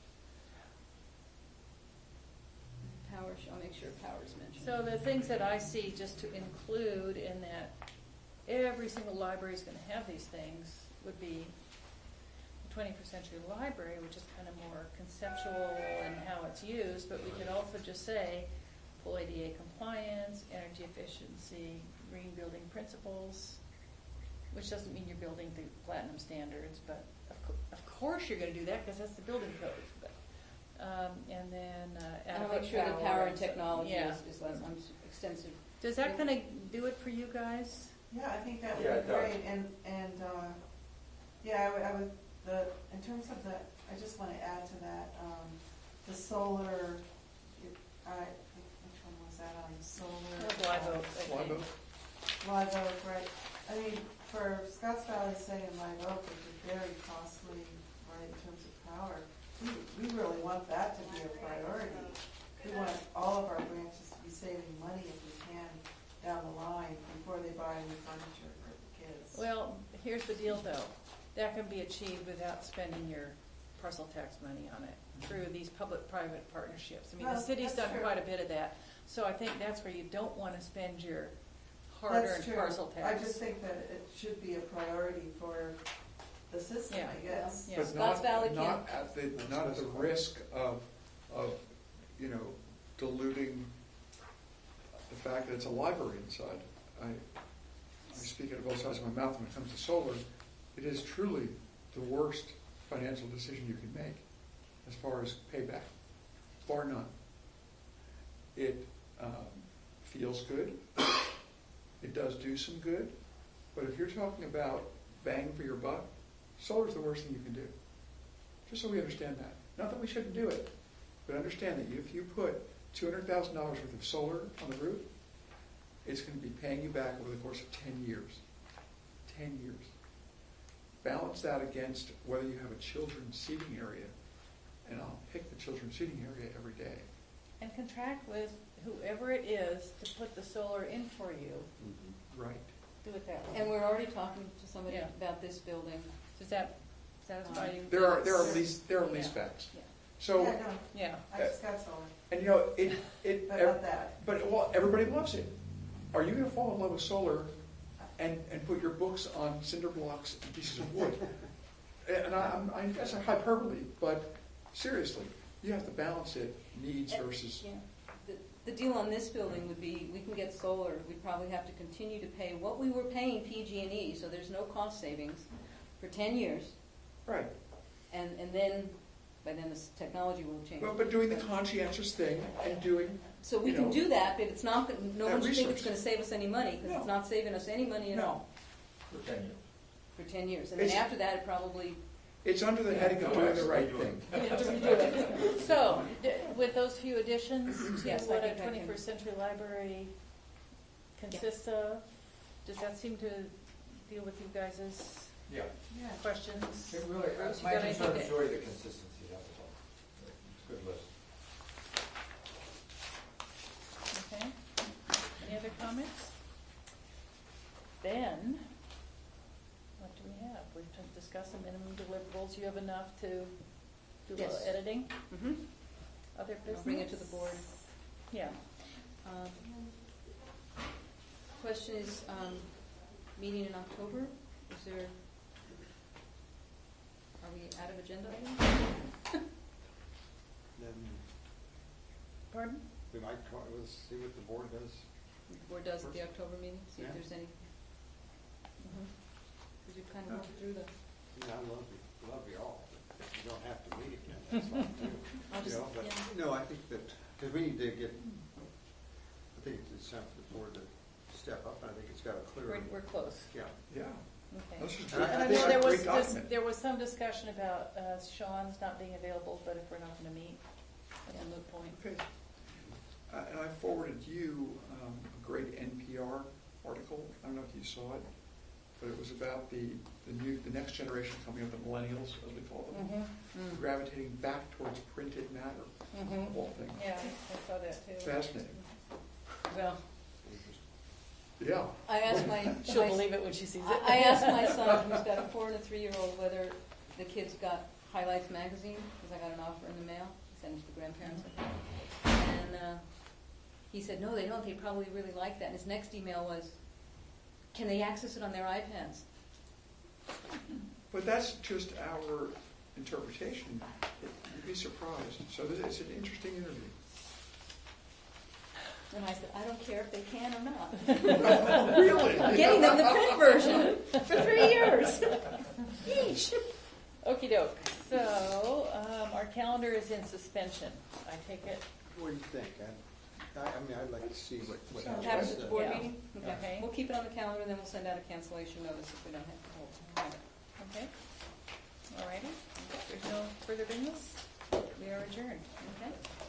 Power, I'll make sure power is mentioned. So the things that I see just to include in that every single library is going to have these things would be the 21st century library, which is kind of more conceptual in how it's used, but we could also just say full ADA compliance, energy efficiency, green building principles, which doesn't mean you're building the platinum standards, but of course you're going to do that because that's the building codes. But, and then And I'll adequate make sure the power and so- technology yeah. is less extensive. Does that kind of do it for you guys? Yeah, I think that Yeah, would it be does. great, and, yeah, I would, in terms of I just want to add to that, the solar, which one was that on, solar? Live Oak, I think. Live Oak? Live Oak, right. I mean, for Scotts Valley, say, in Live Oak, which is very costly, right, in terms of power, we really want that to be a priority. We want all of our branches to be saving money if we can down the line before they buy new furniture for the kids. Well, here's the deal though. That can be achieved without spending your parcel tax money on it through these public-private partnerships. I mean, the Well, city's that's done true. quite a bit of that. So I think that's where you don't want to spend your That's hard-earned true. parcel I tax. just think that it should be a priority for the system, Yeah. I guess. Yeah. But Scotts Valley not at the risk of diluting the fact that it's a library inside. I speak out of both sides of my mouth when it comes to solar. It is truly the worst financial decision you can make. as far as payback, bar none. It feels good. It does do some good. But if you're talking about bang for your buck, solar is the worst thing you can do. Just so we understand that. Not that we shouldn't do it, but understand that if you put $200,000 worth of solar on the roof, it's going to be paying you back over the course of 10 years. 10 years. Balance that against whether you have a children's seating area, and I'll pick the children's seating area every day. And contract with whoever it is to put the solar in for you. Right. Do it that way. And we're already talking to somebody Yeah. about this building. Does that satisfy you? There are lease Yeah. backs. Yeah. So, Yeah, no, Yeah. I just got solar, and you know, it but not that. but well, everybody loves it. Are you going to fall in love with solar and put your books on cinder blocks and pieces of wood? And that's a hyperbole, but seriously, you have to balance it, needs versus. Yeah. The deal on this building would be, we can get solar, we'd probably have to continue to pay what we were paying PG&E, so there's no cost savings, for 10 years. Right. And then, by then this technology will change. But doing the conscientious thing and doing. So we you can know, do that, but it's not, no that one should think research. it's going to save us any money, because No. it's not saving us any money at No. all For 10 years. for 10 years. And then It's- after that, it probably, It's under the heading of doing the right thing. we have to redo it. So, with those few additions to Yes, I what a think I can- 21st century library consists of, does that seem to deal with you guys' Yeah. Yeah. questions? It really, Bruce, you my got concern anything is really the consistency, that's all. It's a good list. Okay. Any other comments? Then, what do we have? We've discussed the minimum deliverables. You have enough to do a little Yes. editing? Mhm. Other business? I'll bring it to the board. Yeah. Question is, meeting in October, is there, are we out of agenda items? Then Pardon? we might let's see what the board does. The board does at the October meeting, see if Yeah. there's any. Because you kind of went through the, Yeah, I love you all. If you don't have to meet again, that's fine too. I'll You just, know, but, yeah. no, I think that, because we need to get, I think it's time for the board to step up, and I think it's got a clear. We're close. Yeah. Yeah. Okay. This is And great. And I think know it's a there was great document. there was some discussion about Sean's not being available, but if we're not going to meet, that's a moot point. Okay. And I forwarded you a great NPR article. I don't know if you saw it, but it was about the next generation coming up, the millennials, as we call them, gravitating back towards printed matter, of all things. Yeah, I saw that too. Fascinating. Well, Yeah. I asked She'll believe it when she sees it. I asked my son, who's got a 4 and a 3-year-old, whether the kids got Highlights magazine, because I got an offer in the mail, sent it to the grandparents. And he said, no, they don't, they probably really like that. And his next email was, can they access it on their iPads? But that's just our interpretation. You'd be surprised. So it's an interesting interview. And I said, I don't care if they can or not. Really? I'm getting them the print version for 3 years. Each. Okie doke. So, our calendar is in suspension. I take it. What do you think? I mean, I'd like to see what What happens. happens at the board Yeah. meeting? Okay. We'll keep it on the calendar, and then we'll send out a cancellation notice if we don't have to hold. Okay. All righty. There's no further business. We are adjourned. Okay?